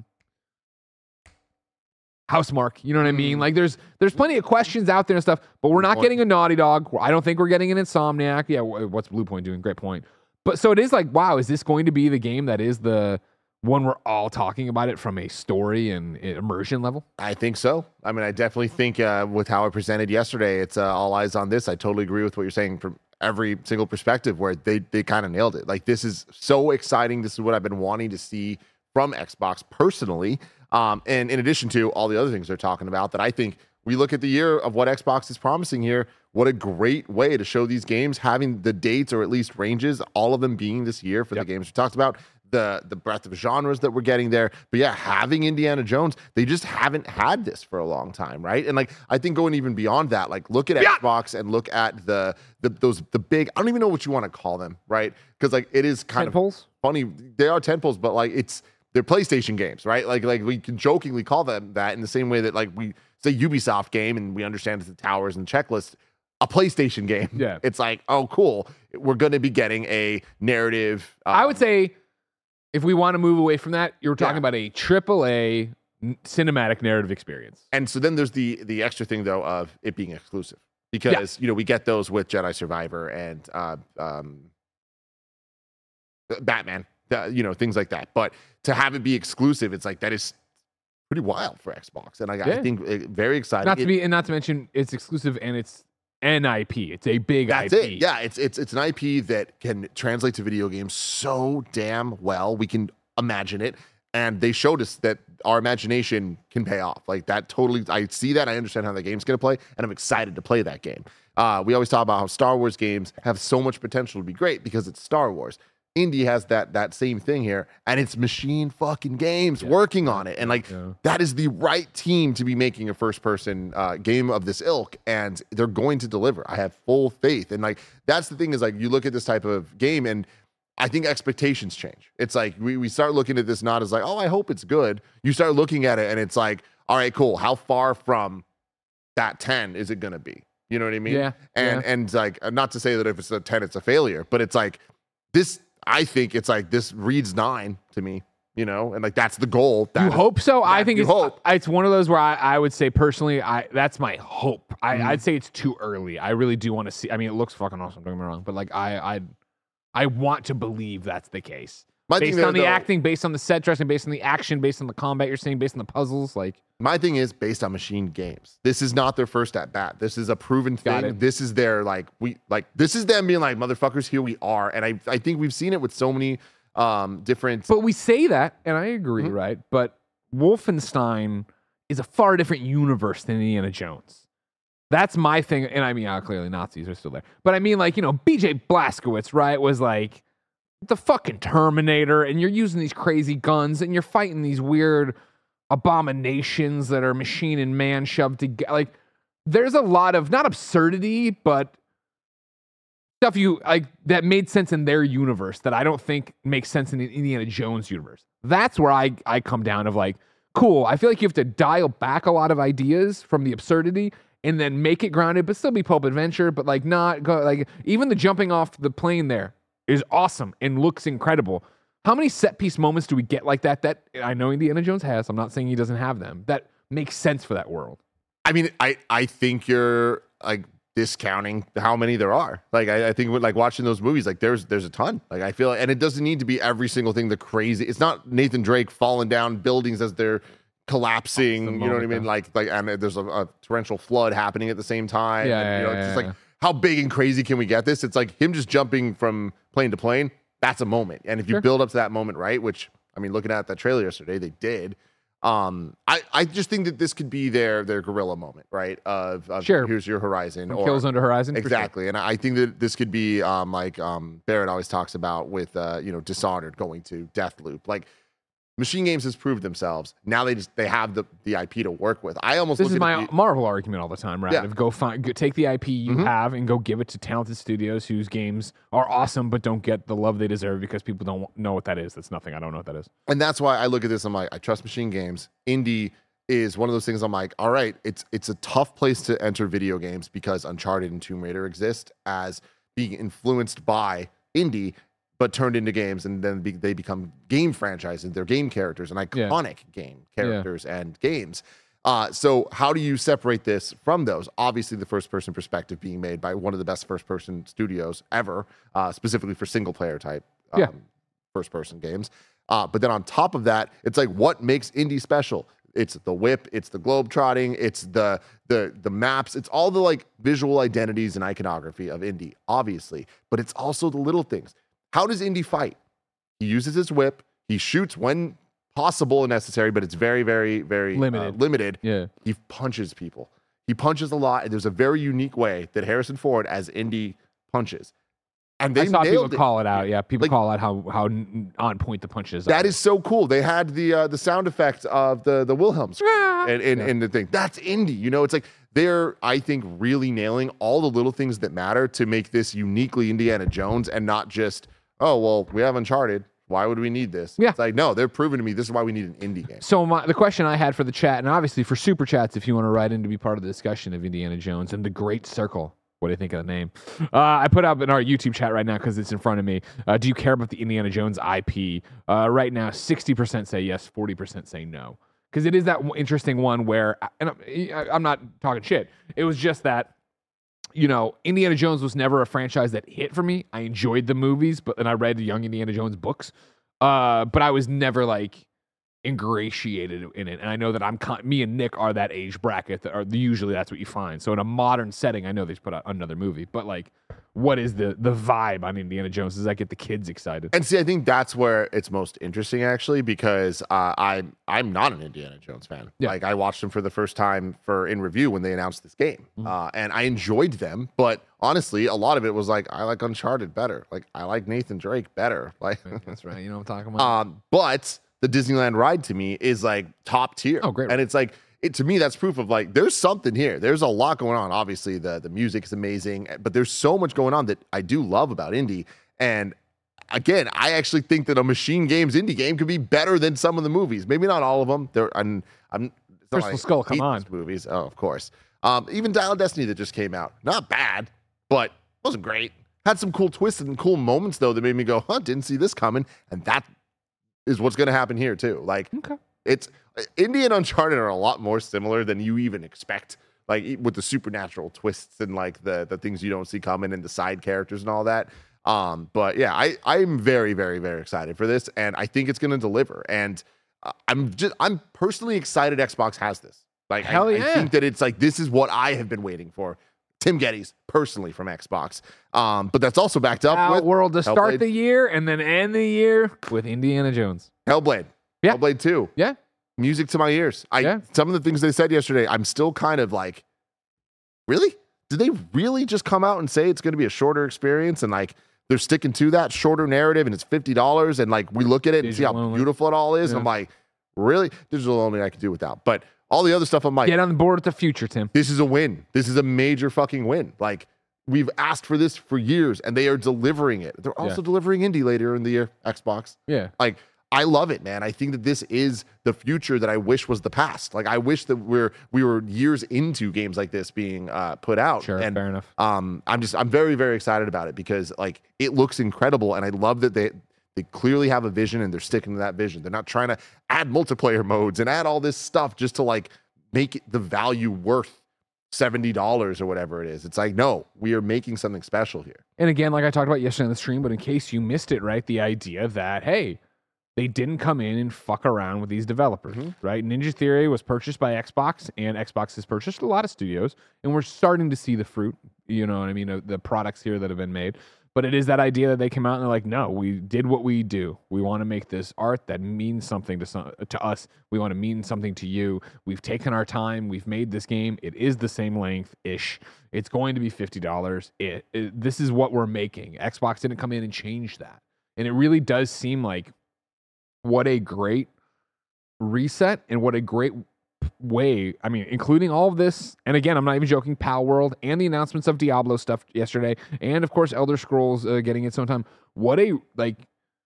Housemarque? You know what I mean? Like, there's plenty of questions out there and stuff, but we're not getting a Naughty Dog. I don't think we're getting an Insomniac. Yeah, what's Bluepoint doing? Great point. But so it is like, wow, is this going to be the game that is the one we're all talking about it from a story and immersion level? I think so. I mean, I definitely think with how I presented yesterday, it's all eyes on this. I totally agree with what you're saying from every single perspective where they kind of nailed it. Like, this is so exciting. This is what I've been wanting to see from Xbox personally. And in addition to all the other things they're talking about, that I think we look at the year of what Xbox is promising here, what a great way to show these games, having the dates or at least ranges, all of them being this year for the games we talked about. The breadth of genres that we're getting there. But yeah, having Indiana Jones, they just haven't had this for a long time, right? And like, I think going even beyond that, like, look at Xbox and look at the big, I don't even know what you want to call them, right? Because like, it is kind of funny. They are tentpoles, but like, they're PlayStation games, right? Like we can jokingly call them that in the same way that like we say Ubisoft game and we understand it's the towers and checklist. A PlayStation game. Yeah. It's like, oh, cool. We're going to be getting a narrative. I would say, if we want to move away from that, you're talking about a AAA cinematic narrative experience. And so then there's the extra thing, though, of it being exclusive. Because, you know, we get those with Jedi Survivor and Batman, you know, things like that. But to have it be exclusive, it's like, that is pretty wild for Xbox. And I think very exciting. Not to mention, it's exclusive and it's an IP. It's a big IP. That's it. Yeah, it's an IP that can translate to video games so damn well. We can imagine it, and they showed us that our imagination can pay off. Like, that totally, I see that. I understand how the game's going to play, and I'm excited to play that game. We always talk about how Star Wars games have so much potential to be great because it's Star Wars. Indie has that same thing here, and it's Machine fucking Games working on it. And like, that is the right team to be making a first-person game of this ilk, and they're going to deliver. I have full faith. And like, that's the thing, is like, you look at this type of game, and I think expectations change. It's like, we start looking at this not as like, oh, I hope it's good. You start looking at it, and it's like, all right, cool. How far from that 10 is it going to be? You know what I mean? Yeah. And like, not to say that if it's a 10, it's a failure, but it's like, this, I think it's like, this reads 9 to me, you know, and like, that's the goal. You hope so? I think it's one of those where I would say personally, that's my hope. I'd say it's too early. I really do want to see. I mean, it looks fucking awesome, don't get me wrong, but like, I want to believe that's the case. Based on the acting, based on the set dressing, based on the action, based on the combat you're seeing, based on the puzzles. Like, my thing is based on machine games. This is not their first at bat. This is a proven thing. This is their this is them being like, motherfuckers, here we are. And I think we've seen it with so many different. But we say that, and I agree, right? But Wolfenstein is a far different universe than Indiana Jones. That's my thing. And I mean, clearly Nazis are still there. But I mean, like, BJ Blazkowicz, right, was like the fucking Terminator, and you're using these crazy guns, and you're fighting these weird abominations that are machine and man shoved together. Like, there's a lot of, not absurdity, but stuff that made sense in their universe that I don't think makes sense in the Indiana Jones universe. That's where I come down of like, cool. I feel like you have to dial back a lot of ideas from the absurdity and then make it grounded, but still be pulp adventure, but like not go, like, even the jumping off the plane there is awesome and looks incredible. How many set piece moments do we get like that I know Indiana Jones has? I'm not saying he doesn't have them. That makes sense for that world. I mean, I think you're like discounting how many there are. Like, I think with like watching those movies, like there's a ton. Like, I feel, and it doesn't need to be every single thing the crazy. It's not Nathan Drake falling down buildings as they're collapsing. You know what I mean? Like, and there's a torrential flood happening at the same time. It's just like, how big and crazy can we get this? It's like him just jumping from plane to plane. That's a moment. And if you build up to that moment, right, which, I mean, looking at that trailer yesterday, they did. I just think that this could be their guerrilla moment, right? Of here's your horizon. Or Kills Under Horizon. Exactly. Sure. And I think that this could be like Barrett always talks about with, Dishonored going to Deathloop. Like, Machine Games has proved themselves. Now they have the IP to work with. This is my Marvel argument all the time, right? Yeah. Go take the IP you have and go give it to talented studios whose games are awesome but don't get the love they deserve because people don't know what that is. That's nothing. I don't know what that is. And that's why I look at this. I'm like, I trust Machine Games. Indie is one of those things. I'm like, all right, it's a tough place to enter video games because Uncharted and Tomb Raider exist as being influenced by indie, but turned into games, and then they become game franchises. They're game characters and iconic game characters and games. So how do you separate this from those? Obviously, the first-person perspective being made by one of the best first-person studios ever, specifically for single-player type first-person games. But then on top of that, it's like, what makes indie special? It's the whip, it's the globe trotting, it's the maps, it's all the like visual identities and iconography of indie, obviously. But it's also the little things. How does Indy fight? He uses his whip. He shoots when possible and necessary, but it's very, very, very limited. Yeah. He punches people. He punches a lot, and there's a very unique way that Harrison Ford as Indy punches. And they I saw people nailed it. call it out. Yeah, people call out how on point the punches are. That is so cool. They had the sound effect of the Wilhelm scream in the thing. That's Indy. It's like they're, I think, really nailing all the little things that matter to make this uniquely Indiana Jones and not just, oh, well, we have Uncharted. Why would we need this? Yeah. It's like, no, they're proving to me this is why we need an indie game. So the question I had for the chat, and obviously for super chats, if you want to write in to be part of the discussion of Indiana Jones and the Great Circle. What do you think of the name? I put up in our YouTube chat right now because it's in front of me. Do you care about the Indiana Jones IP? Right now, 60% say yes, 40% say no. Because it is that interesting one where, and I'm not talking shit. It was just that, Indiana Jones was never a franchise that hit for me. I enjoyed the movies, and I read the Young Indiana Jones books. But I was never like ingratiated in it. And I know that me and Nick are that age bracket that are usually that's what you find. So in a modern setting, I know they just put out another movie, but like, what is the vibe on Indiana Jones? Does that get the kids excited? And see, I think that's where it's most interesting actually, because I'm not an Indiana Jones fan. Yeah. Like I watched them for the first time in review when they announced this game. And I enjoyed them, but honestly, a lot of it was like, I like Uncharted better. Like I like Nathan Drake better. Like that's right. You know what I'm talking about? But the Disneyland ride to me is like top tier. Oh, great. And it's like, to me, that's proof of like, there's something here. There's a lot going on. Obviously, the music is amazing, but there's so much going on that I do love about indie. And again, I actually think that a Machine Games indie game could be better than some of the movies. Maybe not all of them. Crystal Skull, come on. Movies. Oh, of course. Even Dial of Destiny that just came out. Not bad, but wasn't great. Had some cool twists and cool moments, though, that made me go, didn't see this coming. And that is what's going to happen here, too. Like, okay. It's Indie and Uncharted are a lot more similar than you even expect, like with the supernatural twists and like the things you don't see coming and the side characters and all that. But yeah, I'm very, very, very excited for this, and I think it's going to deliver. And I'm personally excited Xbox has this. Like, Hell yeah. I think that it's like, this is what I have been waiting for. Tim Geddes, personally, from Xbox. But that's also backed up with World to start Hellblade. the year and then end the year with Indiana Jones. Hellblade. Yeah. Hellblade 2. Yeah. Music to my ears. Some of the things they said yesterday, I'm still kind of like, really? Did they really just come out and say it's going to be a shorter experience and like they're sticking to that shorter narrative and it's $50 and like we look at it and see how beautiful it all is? And I'm like, really? Digital only I could do without. But all the other stuff, I'm like, get on the board with the future, Tim. This is a win. This is a major fucking win. Like, we've asked for this for years and they are delivering it. They're also delivering indie later in the year, Xbox. Yeah. Like, I love it, man. I think that this is the future that I wish was the past. Like, I wish that we were years into games like this being put out. Sure, and, fair enough. I'm very, very excited about it because like it looks incredible, and I love that they clearly have a vision and they're sticking to that vision. They're not trying to add multiplayer modes and add all this stuff just to like make the value worth $70 or whatever it is. It's like, no, we are making something special here. And again, like I talked about yesterday on the stream, but in case you missed it, right? The idea that, hey, they didn't come in and fuck around with these developers, right? Ninja Theory was purchased by Xbox, and Xbox has purchased a lot of studios, and we're starting to see the fruit, you know what I mean, the products here that have been made. But it is that idea that they came out and they're like, no, we did what we do. We want to make this art that means something to us. We want to mean something to you. We've taken our time. We've made this game. It is the same length-ish. It's going to be $50. This is what we're making. Xbox didn't come in and change that. And it really does seem like what a great reset and what a great way. I mean, including all of this. And again, I'm not even joking, Pal World and the announcements of Diablo stuff yesterday. And of course, Elder Scrolls getting its own time. What a like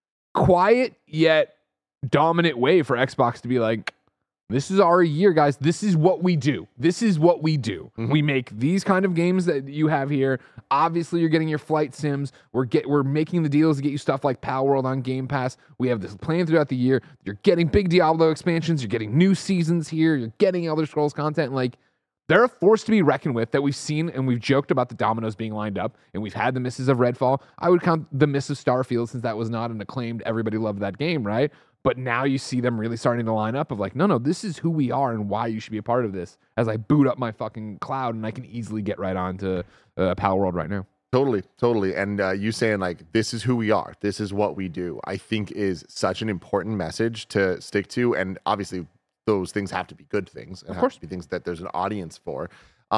quiet yet dominant way for Xbox to be like, this is our year, guys. This is what we do. This is what we do. We make these kind of games that you have here. Obviously, you're getting your flight sims. We're making the deals to get you stuff like Pal World on Game Pass. We have this plan throughout the year. You're getting big Diablo expansions. You're getting new seasons here. You're getting Elder Scrolls content. Like, they're a force to be reckoned with that we've seen, and we've joked about the dominoes being lined up, and we've had the misses of Redfall. I would count the miss of Starfield since that was not an acclaimed, everybody loved that game, right? But now you see them really starting to line up of like, no, this is who we are and why you should be a part of this. As I boot up my fucking cloud and I can easily get right on to Pal World right now. Totally. And you saying like, this is who we are. This is what we do. I think is such an important message to stick to. And obviously those things have to be good things. And have to be things that there's an audience for.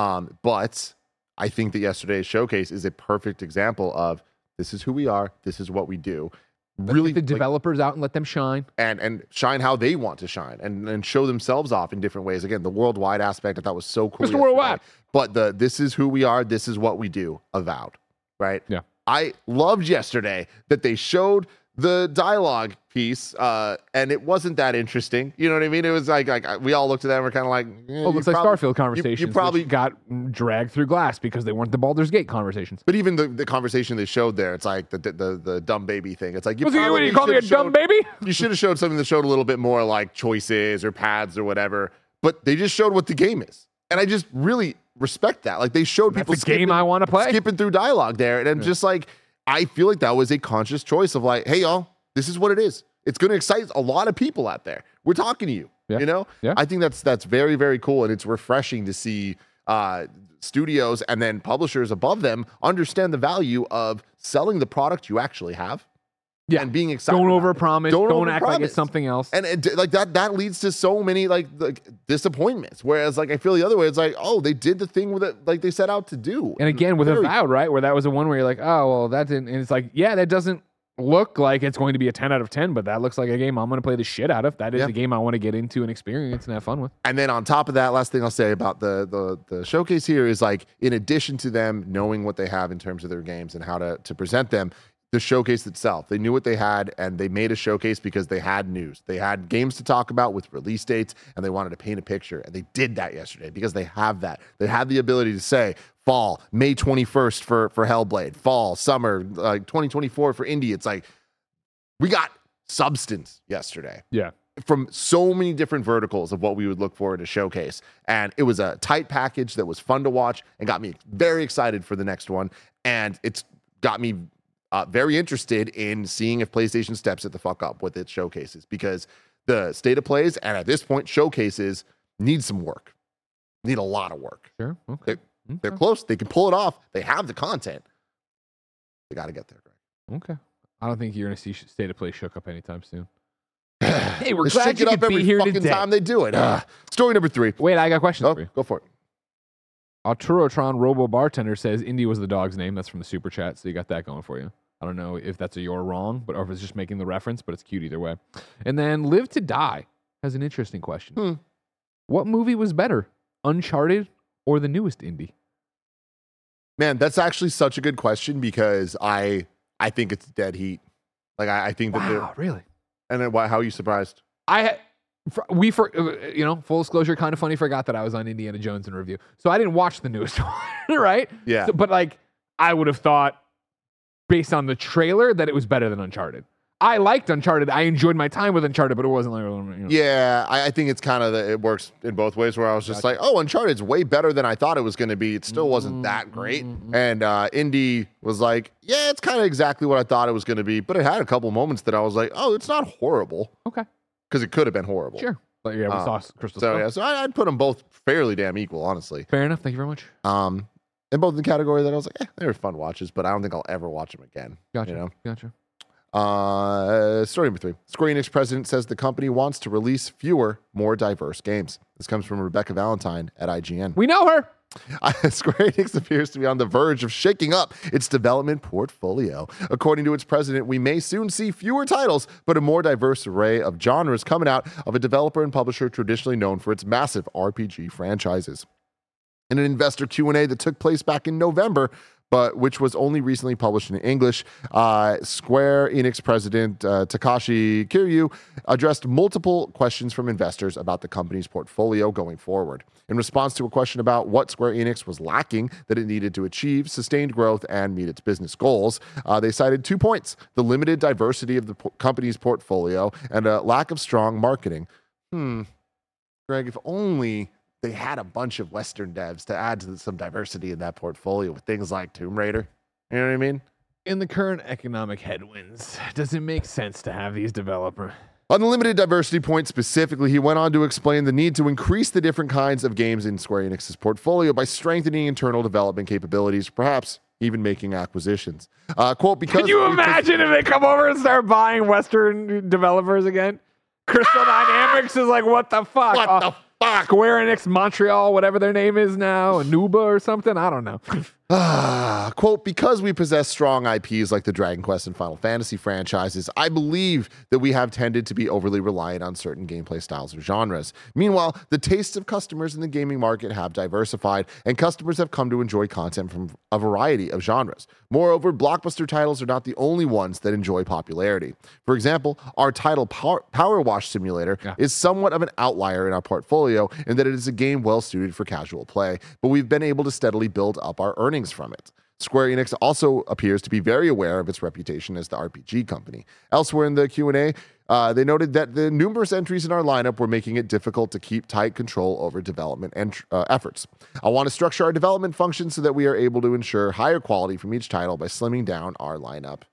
But I think that yesterday's showcase is a perfect example of this is who we are. This is what we do. Really, get the developers out and let them shine and shine how they want to shine and show themselves off in different ways. Again, the worldwide aspect I thought was so cool. Mr. Worldwide. But this is who we are. This is what we do. Avowed, right? Yeah. I loved yesterday that they showed the dialogue piece, and it wasn't that interesting. You know what I mean? It was like we all looked at that and we're kind of like, it looks like Starfield conversations. You probably got dragged through glass because they weren't the Baldur's Gate conversations. But even the conversation they showed there, it's like the dumb baby thing. It's like you call me a dumb baby? You should have showed something that showed a little bit more like choices or paths or whatever. But they just showed what the game is, and I just really respect that. Like they showed people the game I want to play, skipping through dialogue there, and just like. I feel like that was a conscious choice of like, hey, y'all, this is what it is. It's going to excite a lot of people out there. We're talking to you, you know? Yeah. I think that's very, very cool. And it's refreshing to see studios and then publishers above them understand the value of selling the product you actually have. Yeah. And being excited. Don't overpromise. Don't act like it's something else. And like that leads to so many like disappointments. Whereas like I feel the other way, it's like, oh, they did the thing with it like they set out to do. And again, with Avowed, right? Where that was the one where you're like, oh, well, that didn't. And it's like, yeah, that doesn't look like it's going to be a 10 out of 10, but that looks like a game I'm going to play the shit out of. That is a game I want to get into and experience and have fun with. And then on top of that, last thing I'll say about the showcase here is like, in addition to them knowing what they have in terms of their games and how to present them, the showcase itself. They knew what they had, and they made a showcase because they had news. They had games to talk about with release dates, and they wanted to paint a picture. And they did that yesterday because they have that. They have the ability to say, fall, May 21st for Hellblade, fall, summer, 2024 for indie. It's like, we got substance yesterday. Yeah. From so many different verticals of what we would look for in a showcase. And it was a tight package that was fun to watch and got me very excited for the next one. And it's got me very interested in seeing if PlayStation steps it the fuck up with its showcases, because the state of plays and at this point showcases need some work, need a lot of work. Sure. Okay. They're close. They can pull it off. They have the content. They got to get there, Greg. Okay. I don't think you're going to see State of Play shook up anytime soon. Hey, we're They glad shake you it up could be every here fucking today. time they do it. Story number 3. Wait, I got questions Oh, for you. go for it. Arturotron Robo Bartender says Indy was the dog's name. That's from the super chat, so you got that going for you. I don't know if that's a you're wrong, or if it's just making the reference, but it's cute either way. And then Live to Die has an interesting question. What movie was better, Uncharted or the newest Indy? Man, that's actually such a good question, because I think it's dead heat. Like I think that Wow, really? And then how are you surprised? Full disclosure, kind of funny, forgot that I was on Indiana Jones in review. So I didn't watch the newest one, right? Yeah. So, but like, I would have thought, based on the trailer, that it was better than Uncharted. I liked Uncharted. I enjoyed my time with Uncharted, but it wasn't like, Yeah, I think it's kind of it works in both ways, where I was just like, oh, Uncharted's way better than I thought it was going to be. It still wasn't that great. And Indy was like, yeah, it's kind of exactly what I thought it was going to be, but it had a couple moments that I was like, oh, it's not horrible. Okay. Because it could have been horrible. Sure. But yeah, we saw Crystal So Skull. yeah, so I'd put them both fairly damn equal, honestly. Fair enough. Thank you very much. And both in the category that I was like, they were fun watches, but I don't think I'll ever watch them again. Gotcha. You know? Gotcha. Story number 3. Square Enix president says the company wants to release fewer, more diverse games. This comes from Rebecca Valentine at IGN. We know her. Square Enix appears to be on the verge of shaking up its development portfolio. According to its president, we may soon see fewer titles, but a more diverse array of genres coming out of a developer and publisher traditionally known for its massive RPG franchises. In an investor Q&A that took place back in November, but which was only recently published in English, Square Enix president Takashi Kiryu addressed multiple questions from investors about the company's portfolio going forward. In response to a question about what Square Enix was lacking that it needed to achieve sustained growth and meet its business goals, they cited 2 points: the limited diversity of the company's portfolio and a lack of strong marketing. Greg, if only they had a bunch of Western devs to add to some diversity in that portfolio with things like Tomb Raider. You know what I mean? In the current economic headwinds, does it make sense to have these developers? On the limited diversity point specifically, he went on to explain the need to increase the different kinds of games in Square Enix's portfolio by strengthening internal development capabilities, perhaps even making acquisitions. Quote, because... Can you imagine if they come over and start buying Western developers again? Crystal Dynamics is like, what the fuck? What the fuck? Square Enix Montreal, whatever their name is now, Anuba or something? I don't know. Quote, because we possess strong IPs like the Dragon Quest and Final Fantasy franchises, I believe that we have tended to be overly reliant on certain gameplay styles or genres. Meanwhile, the tastes of customers in the gaming market have diversified, and customers have come to enjoy content from a variety of genres. Moreover, blockbuster titles are not the only ones that enjoy popularity. For example, our title Power Wash Simulator is somewhat of an outlier in our portfolio in that it is a game well suited for casual play, but we've been able to steadily build up our earnings from it. Square Enix also appears to be very aware of its reputation as the RPG company. Elsewhere in the Q&A, they noted that the numerous entries in our lineup were making it difficult to keep tight control over development efforts. I want to structure our development function so that we are able to ensure higher quality from each title by slimming down our lineup.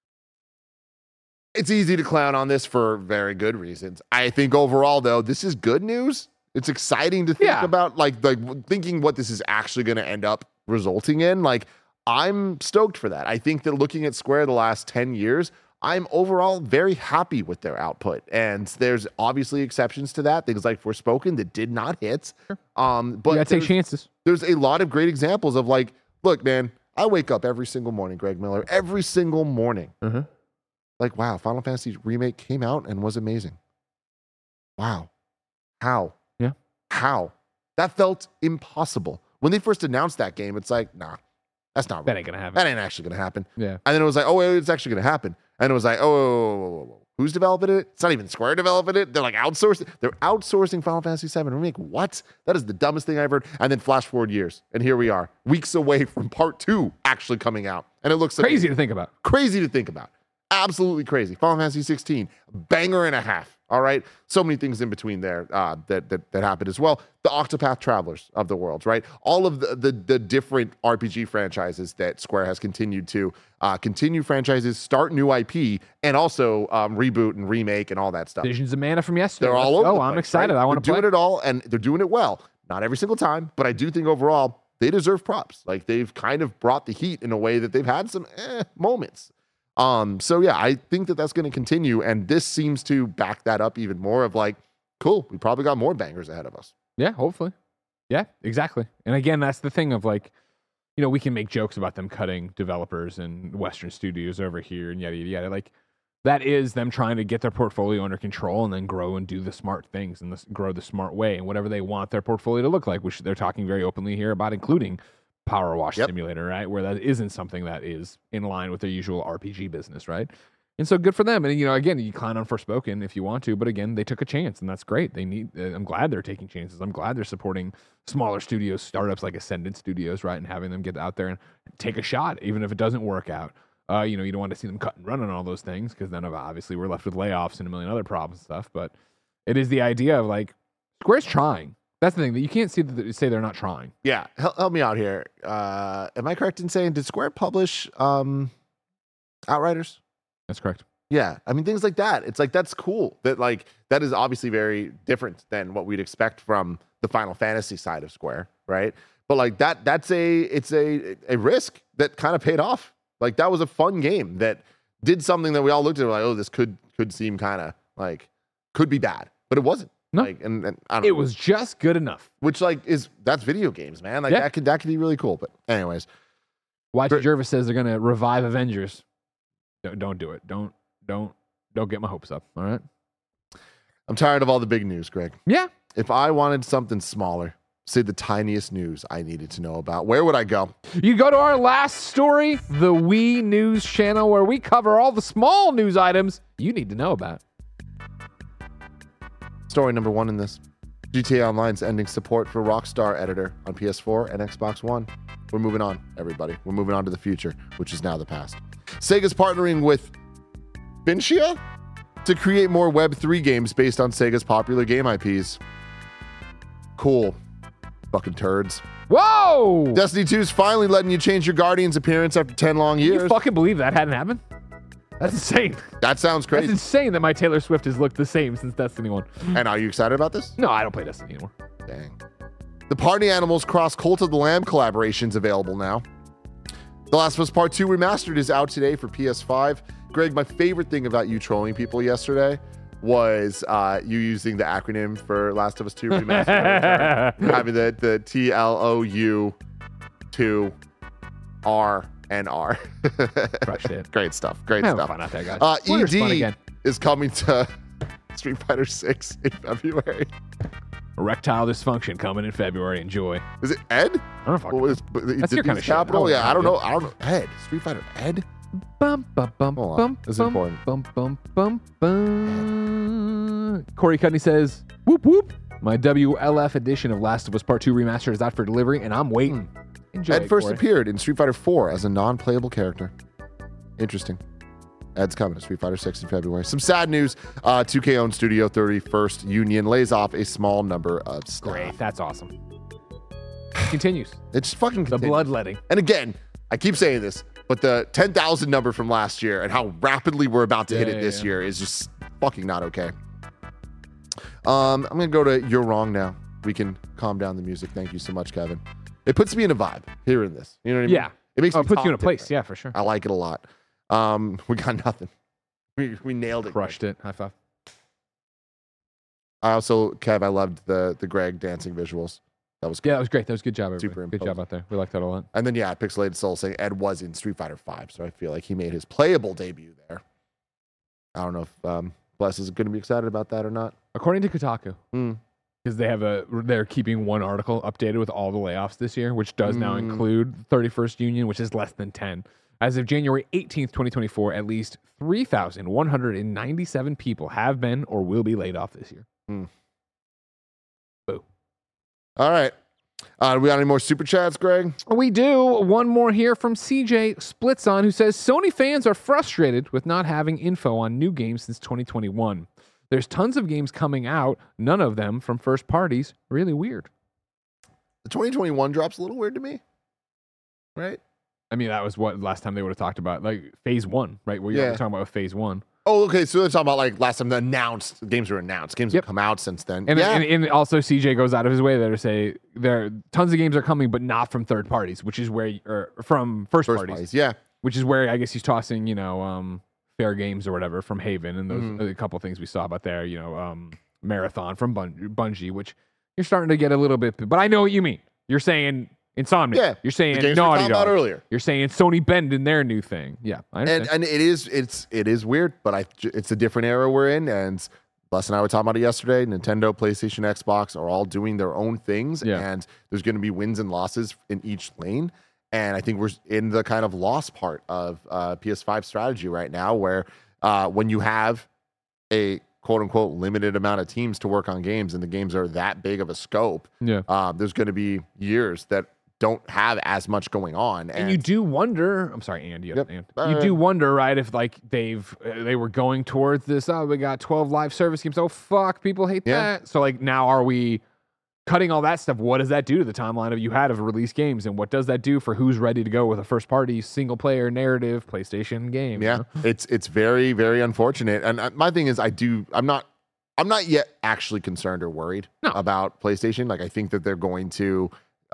It's easy to clown on this for very good reasons. I think overall, though, this is good news. It's exciting to think about, like thinking what this is actually going to end up resulting in. Like, I'm stoked for that. I think that looking at Square the last 10 years, I'm overall very happy with their output. And there's obviously exceptions to that. Things like Forspoken that did not hit. But you gotta take chances. There's a lot of great examples of like, look, man, I wake up every single morning, Greg Miller, every single morning. Like, wow, Final Fantasy Remake came out and was amazing. Wow. How? Yeah. How? That felt impossible. When they first announced that game, it's like, nah, that's not real. That ain't gonna happen. That ain't actually gonna happen. Yeah. And then it was like, oh, wait, it's actually gonna happen. And it was like, oh, who's developing it? It's not even Square developing it. They're like outsourcing. They're outsourcing Final Fantasy VII Remake. What? That is the dumbest thing I've heard. And then flash forward years, and here we are, weeks away from Part 2 actually coming out, and it looks crazy to think about. Crazy to think about. Absolutely crazy. Final Fantasy 16, banger and a half. All right. So many things in between there that happened as well. The Octopath Travelers of the world, right? All of the different RPG franchises that Square has continued to continue franchises, start new IP, and also reboot and remake and all that stuff. Visions of Mana from yesterday. They're all over. Oh, I'm excited. Right? I want to play. They're doing it all, and they're doing it well. Not every single time, but I do think overall they deserve props. Like they've kind of brought the heat in a way that they've had some moments. So yeah, I think that that's going to continue, and this seems to back that up even more. Of like, cool, we probably got more bangers ahead of us. Yeah, hopefully. Yeah, exactly. And again, that's the thing of like, you know, we can make jokes about them cutting developers and Western studios over here and yada yada yada. Like that is them trying to get their portfolio under control and then grow and do the smart things and grow the smart way and whatever they want their portfolio to look like, which they're talking very openly here about, including Power Wash Simulator, right? Where that isn't something that is in line with their usual RPG business, right? And so good for them. And, you know, again, you clown on Forspoken if you want to, but again, they took a chance and that's great. I'm glad they're taking chances. I'm glad they're supporting smaller studios, startups like Ascendant Studios, right? And having them get out there and take a shot, even if it doesn't work out. You know, you don't want to see them cut and run on all those things because then obviously we're left with layoffs and a million other problems and stuff. But it is the idea of like, Square's trying. That's the thing that you can't say they're not trying. Yeah, help me out here. Am I correct in saying, did Square publish Outriders? That's correct. Yeah, I mean things like that. It's like that's cool. That is obviously very different than what we'd expect from the Final Fantasy side of Square, right? But like that's a risk that kind of paid off. Like that was a fun game that did something that we all looked at and were like, oh, this could seem kind of like could be bad, but it wasn't. No, like, and I don't know. It was just good enough. Which like that's video games, man. Like that could be really cool. But anyways, YT Jervis says they're gonna revive Avengers. Don't do it. Don't get my hopes up. All right. I'm tired of all the big news, Greg. Yeah. If I wanted something smaller, say the tiniest news I needed to know about, where would I go? You go to our last story, the We News channel, where we cover all the small news items you need to know about. Story number 1 in this. GTA Online's ending support for Rockstar Editor on PS4 and Xbox One. We're moving on, everybody. We're moving on to the future, which is now the past. Sega's partnering with Finchia to create more Web3 games based on Sega's popular game IPs. Cool. Fucking turds. Whoa! Destiny 2's finally letting you change your Guardian's appearance after 10 long years. You fucking believe that hadn't happened? That's insane. That sounds crazy. That's insane that my Taylor Swift has looked the same since Destiny 1. And are you excited about this? No, I don't play Destiny anymore. Dang. The Party Animals Cross Cult of the Lamb collaboration's available now. The Last of Us Part 2 Remastered is out today for PS5. Greg, my favorite thing about you trolling people yesterday was you using the acronym for Last of Us 2 Remastered. Having the TLOU 2 R and R. Crushed it. Great stuff. Great stuff. Fun out there, guys. ED is coming to Street Fighter 6 in February. Erectile dysfunction coming in February. Enjoy. Is it Ed? I don't know. That's your kind of capital. shit. Yeah, I don't know. Ed. Street Fighter Ed. Bum bum bum Hold bum. on. This is important. Bum bum bum bum. Corey Cudney says, "Whoop whoop." My WLF edition of Last of Us Part 2 Remastered is out for delivery, and I'm waiting. Enjoy. Ed first Corey. appeared in Street Fighter 4 as a non-playable character. Interesting. Ed's coming to Street Fighter 6 in February. Some sad news. 2K-owned Studio 31st Union lays off a small number of staff. Great. That's awesome. Continues. It's fucking The continues. bloodletting. And again, I keep saying this, but the 10,000 number from last year and how rapidly we're about to hit it this year is just fucking not okay. I'm going to go to You're Wrong now. We can calm down the music. Thank you so much, Kevin. It puts me in a vibe hearing this. You know what I mean? Yeah. It makes me It puts you in a talk place. different. Yeah, for sure. I like it a lot. We got nothing. We nailed it. Crushed it. High five. I also, Kev, I loved the Greg dancing visuals. That was cool. Yeah, that was great. That was a good job, everybody. Good Superimposed. job out there. We liked that a lot. And then, yeah, Pixelated Soul saying Ed was in Street Fighter 5, so I feel like he made his playable debut there. I don't know if Bless is going to be excited about that or not. According to Kotaku, because they're keeping one article updated with all the layoffs this year, which does now include 31st Union, which is less than 10. As of January 18th, 2024, at least 3,197 people have been or will be laid off this year. Boo. All right. Do we got any more super chats, Greg? We do. One more here from CJ Splitzon, who says Sony fans are frustrated with not having info on new games since 2021. there's tons of games coming out, none of them from first parties. Really weird. The 2021 drop's a little weird to me, right? I mean, that was what last time they would have talked about, like phase 1, right? What you're talking about with phase 1. Oh, okay. So they're talking about like last time the games were announced. Games have come out since then. And also CJ goes out of his way there to say there tons of games are coming, but not from third parties, which is where, or from first parties. Yeah. Which is where I guess he's tossing, Fair Games or whatever from Haven and those a couple things we saw about there, Marathon from Bungie, which you're starting to get a little bit, but I know what you mean. You're saying Insomniac. Yeah. You're saying Naughty Dog. Earlier. You're saying Sony bending their new thing. Yeah. I understand. And it is weird, but it's a different era we're in. And Les and I were talking about it yesterday. Nintendo, PlayStation, Xbox are all doing their own things. Yeah. And there's going to be wins and losses in each lane. And I think we're in the kind of lost part of PS5 strategy right now, where when you have a quote unquote limited amount of teams to work on games and the games are that big of a scope, there's going to be years that don't have as much going on. And you do wonder, I'm sorry, Andy. You do wonder, right, if like they were going towards this, we got 12 live service games. Oh, fuck, people hate that. So like now are we cutting all that stuff? What does that do to the timeline of you had of release games? And what does that do for who's ready to go with a first party single player narrative PlayStation game? Yeah, it's very, very unfortunate. And my thing is I'm not yet actually concerned or worried about PlayStation. Like I think that they're going to,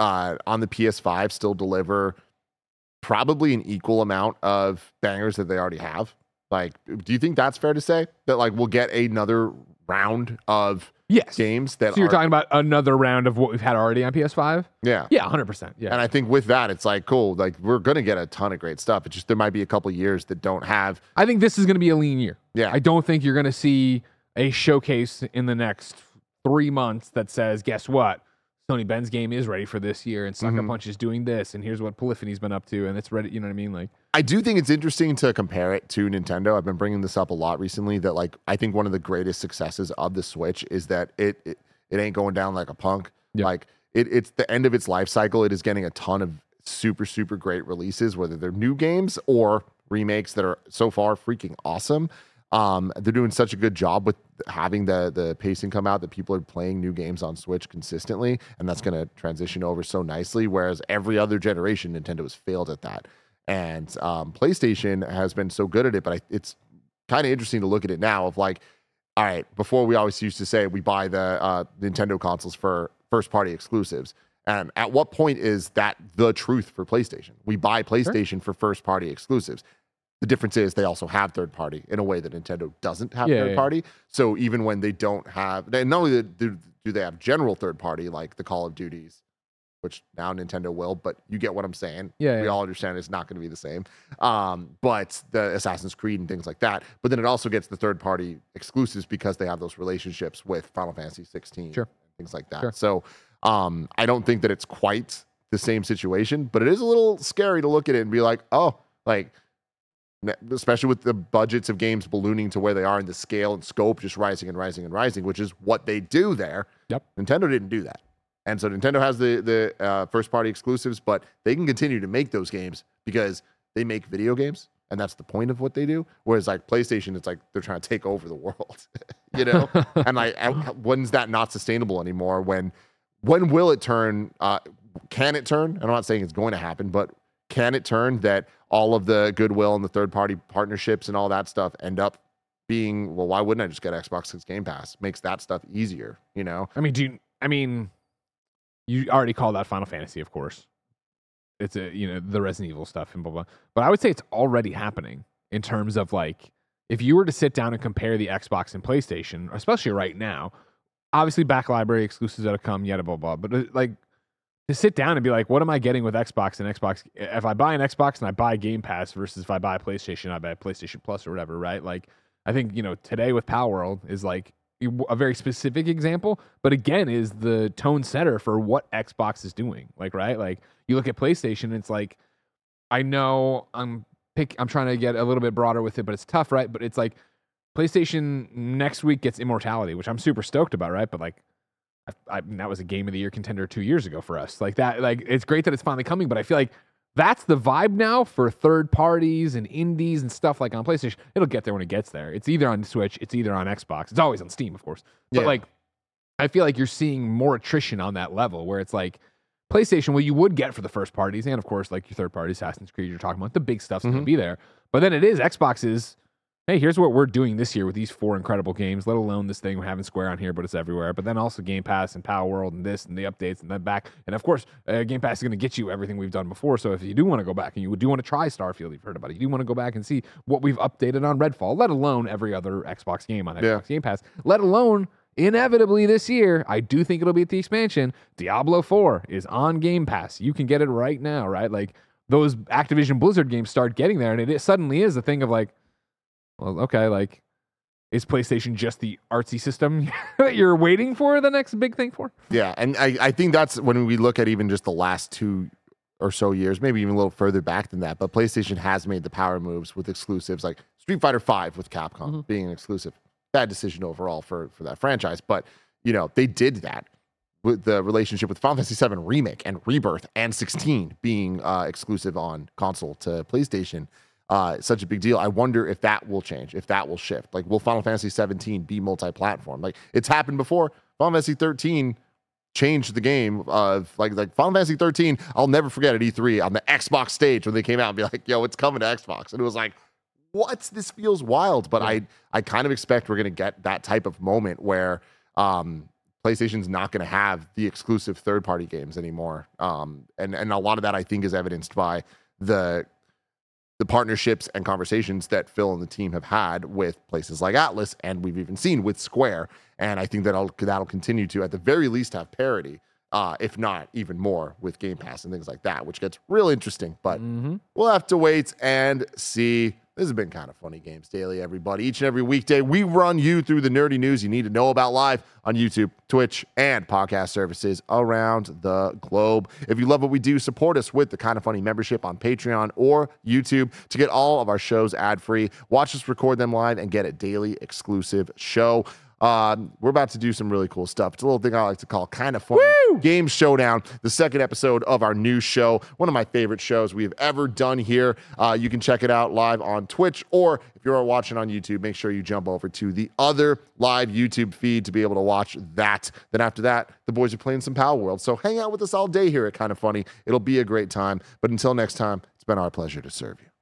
on the PS5 still deliver probably an equal amount of bangers that they already have. Like, do you think that's fair to say that like we'll get another round of games that so you're talking about another round of what we've had already on PS5? Yeah. Yeah, 100%. Yeah. And I think with that, it's like, cool, like we're going to get a ton of great stuff. It's just there might be a couple years that don't have. I think this is going to be a lean year. Yeah. I don't think you're going to see a showcase in the next 3 months that says, guess what? Sony Ben's game is ready for this year, and Sucker Punch is doing this, and here's what Polyphony's been up to, and it's ready. You know what I mean? Like, I do think it's interesting to compare it to Nintendo. I've been bringing this up a lot recently. That like I think one of the greatest successes of the Switch is that it ain't going down like a punk. Yep. Like it's the end of its life cycle. It is getting a ton of super super great releases, whether they're new games or remakes that are so far freaking awesome. They're doing such a good job with having the pacing come out that people are playing new games on Switch consistently, and that's going to transition over so nicely. Whereas every other generation, Nintendo has failed at that, and PlayStation has been so good at it. But it's kind of interesting to look at it now of like, all right, before we always used to say we buy the Nintendo consoles for first-party exclusives. And at what point is that the truth for PlayStation? We buy PlayStation for first-party exclusives. The difference is they also have third party in a way that Nintendo doesn't have third party. So even when they don't have, and not only do they have general third party like the Call of Duties, which now Nintendo will, but you get what I'm saying. We all understand it's not going to be the same. But the Assassin's Creed and things like that. But then it also gets the third party exclusives because they have those relationships with Final Fantasy 16, things like that. So I don't think that it's quite the same situation, but it is a little scary to look at it and be like, oh, like, especially with the budgets of games ballooning to where they are and the scale and scope just rising and rising and rising, which is what they do there. Nintendo didn't do that. And so Nintendo has the first party exclusives, but they can continue to make those games because they make video games. And that's the point of what they do. Whereas like PlayStation, it's like they're trying to take over the world, you know? And like, when's that not sustainable anymore? When will it turn? Can it turn? And I'm not saying it's going to happen, but can it turn that all of the goodwill and the third-party partnerships and all that stuff end up being, well, why wouldn't I just get Xbox 6 Game Pass? Makes that stuff easier, you know? I mean, you already called out Final Fantasy, of course. It's the Resident Evil stuff and blah, blah. But I would say it's already happening in terms of like, if you were to sit down and compare the Xbox and PlayStation, especially right now, obviously back library exclusives that have come, yada, blah, blah. But like, to sit down and be like, what am I getting with Xbox and Xbox? If I buy an Xbox and I buy Game Pass versus if I buy a PlayStation, I buy PlayStation Plus or whatever, right? Like, I think, today with Palworld is like a very specific example, but again, is the tone setter for what Xbox is doing. Like, right? Like, you look at PlayStation, and it's like, I know I'm trying to get a little bit broader with it, but it's tough, right? But it's like, PlayStation next week gets Immortality, which I'm super stoked about, right? But like, that was a game of the year contender 2 years ago for us. Like that, like it's great that it's finally coming, but I feel like that's the vibe now for third parties and indies and stuff like on PlayStation. It'll get there when it gets there. It's either on Switch, it's either on Xbox. It's always on Steam, of course. But like, I feel like you're seeing more attrition on that level where it's like PlayStation, what you would get for the first parties, and of course, like your third parties, Assassin's Creed, you're talking about, the big stuff's going to be there. But then it is Xbox's, hey, here's what we're doing this year with these 4 incredible games, let alone this thing we're having Square on here, but it's everywhere. But then also Game Pass and Power World and this and the updates and then back. And of course, Game Pass is going to get you everything we've done before. So if you do want to go back and you do want to try Starfield, you've heard about it, you do want to go back and see what we've updated on Redfall, let alone every other Xbox game on Xbox Game Pass, let alone inevitably this year, I do think it'll be at the expansion. Diablo 4 is on Game Pass. You can get it right now, right? Like those Activision Blizzard games start getting there, and it suddenly is a thing of like, well, okay, like, is PlayStation just the artsy system that you're waiting for the next big thing for? Yeah, and I think that's when we look at even just the last 2 or so years, maybe even a little further back than that, but PlayStation has made the power moves with exclusives like Street Fighter V with Capcom being an exclusive. Bad decision overall for that franchise, but they did that with the relationship with Final Fantasy VII Remake and Rebirth and 16 being exclusive on console to PlayStation. Such a big deal. I wonder if that will change, if that will shift. Like, will Final Fantasy 17 be multi-platform? Like, it's happened before. Final Fantasy 13 changed the game of like Final Fantasy 13. I'll never forget at E3 on the Xbox stage when they came out and be like, "Yo, it's coming to Xbox," and it was like, what? This feels wild, but I kind of expect we're going to get that type of moment where PlayStation's not going to have the exclusive third-party games anymore. And a lot of that, I think, is evidenced by the partnerships and conversations that Phil and the team have had with places like Atlas, and we've even seen with Square. And I think that'll continue to, at the very least, have parity, if not even more, with Game Pass and things like that, which gets real interesting. But we'll have to wait and see. This has been Kind of Funny Games Daily, everybody. Each and every weekday, we run you through the nerdy news you need to know about live on YouTube, Twitch, and podcast services around the globe. If you love what we do, support us with the Kind of Funny membership on Patreon or YouTube to get all of our shows ad-free. Watch us record them live and get a daily exclusive show. We're about to do some really cool stuff. It's a little thing I like to call Kind of Funny Game Showdown, the second episode of our new show, one of my favorite shows we have ever done here. You can check it out live on Twitch, or if you're watching on YouTube, make sure you jump over to the other live YouTube feed to be able to watch that. Then after that, the boys are playing some Power World. So hang out with us all day here at Kind of Funny. It'll be a great time. But until next time, it's been our pleasure to serve you.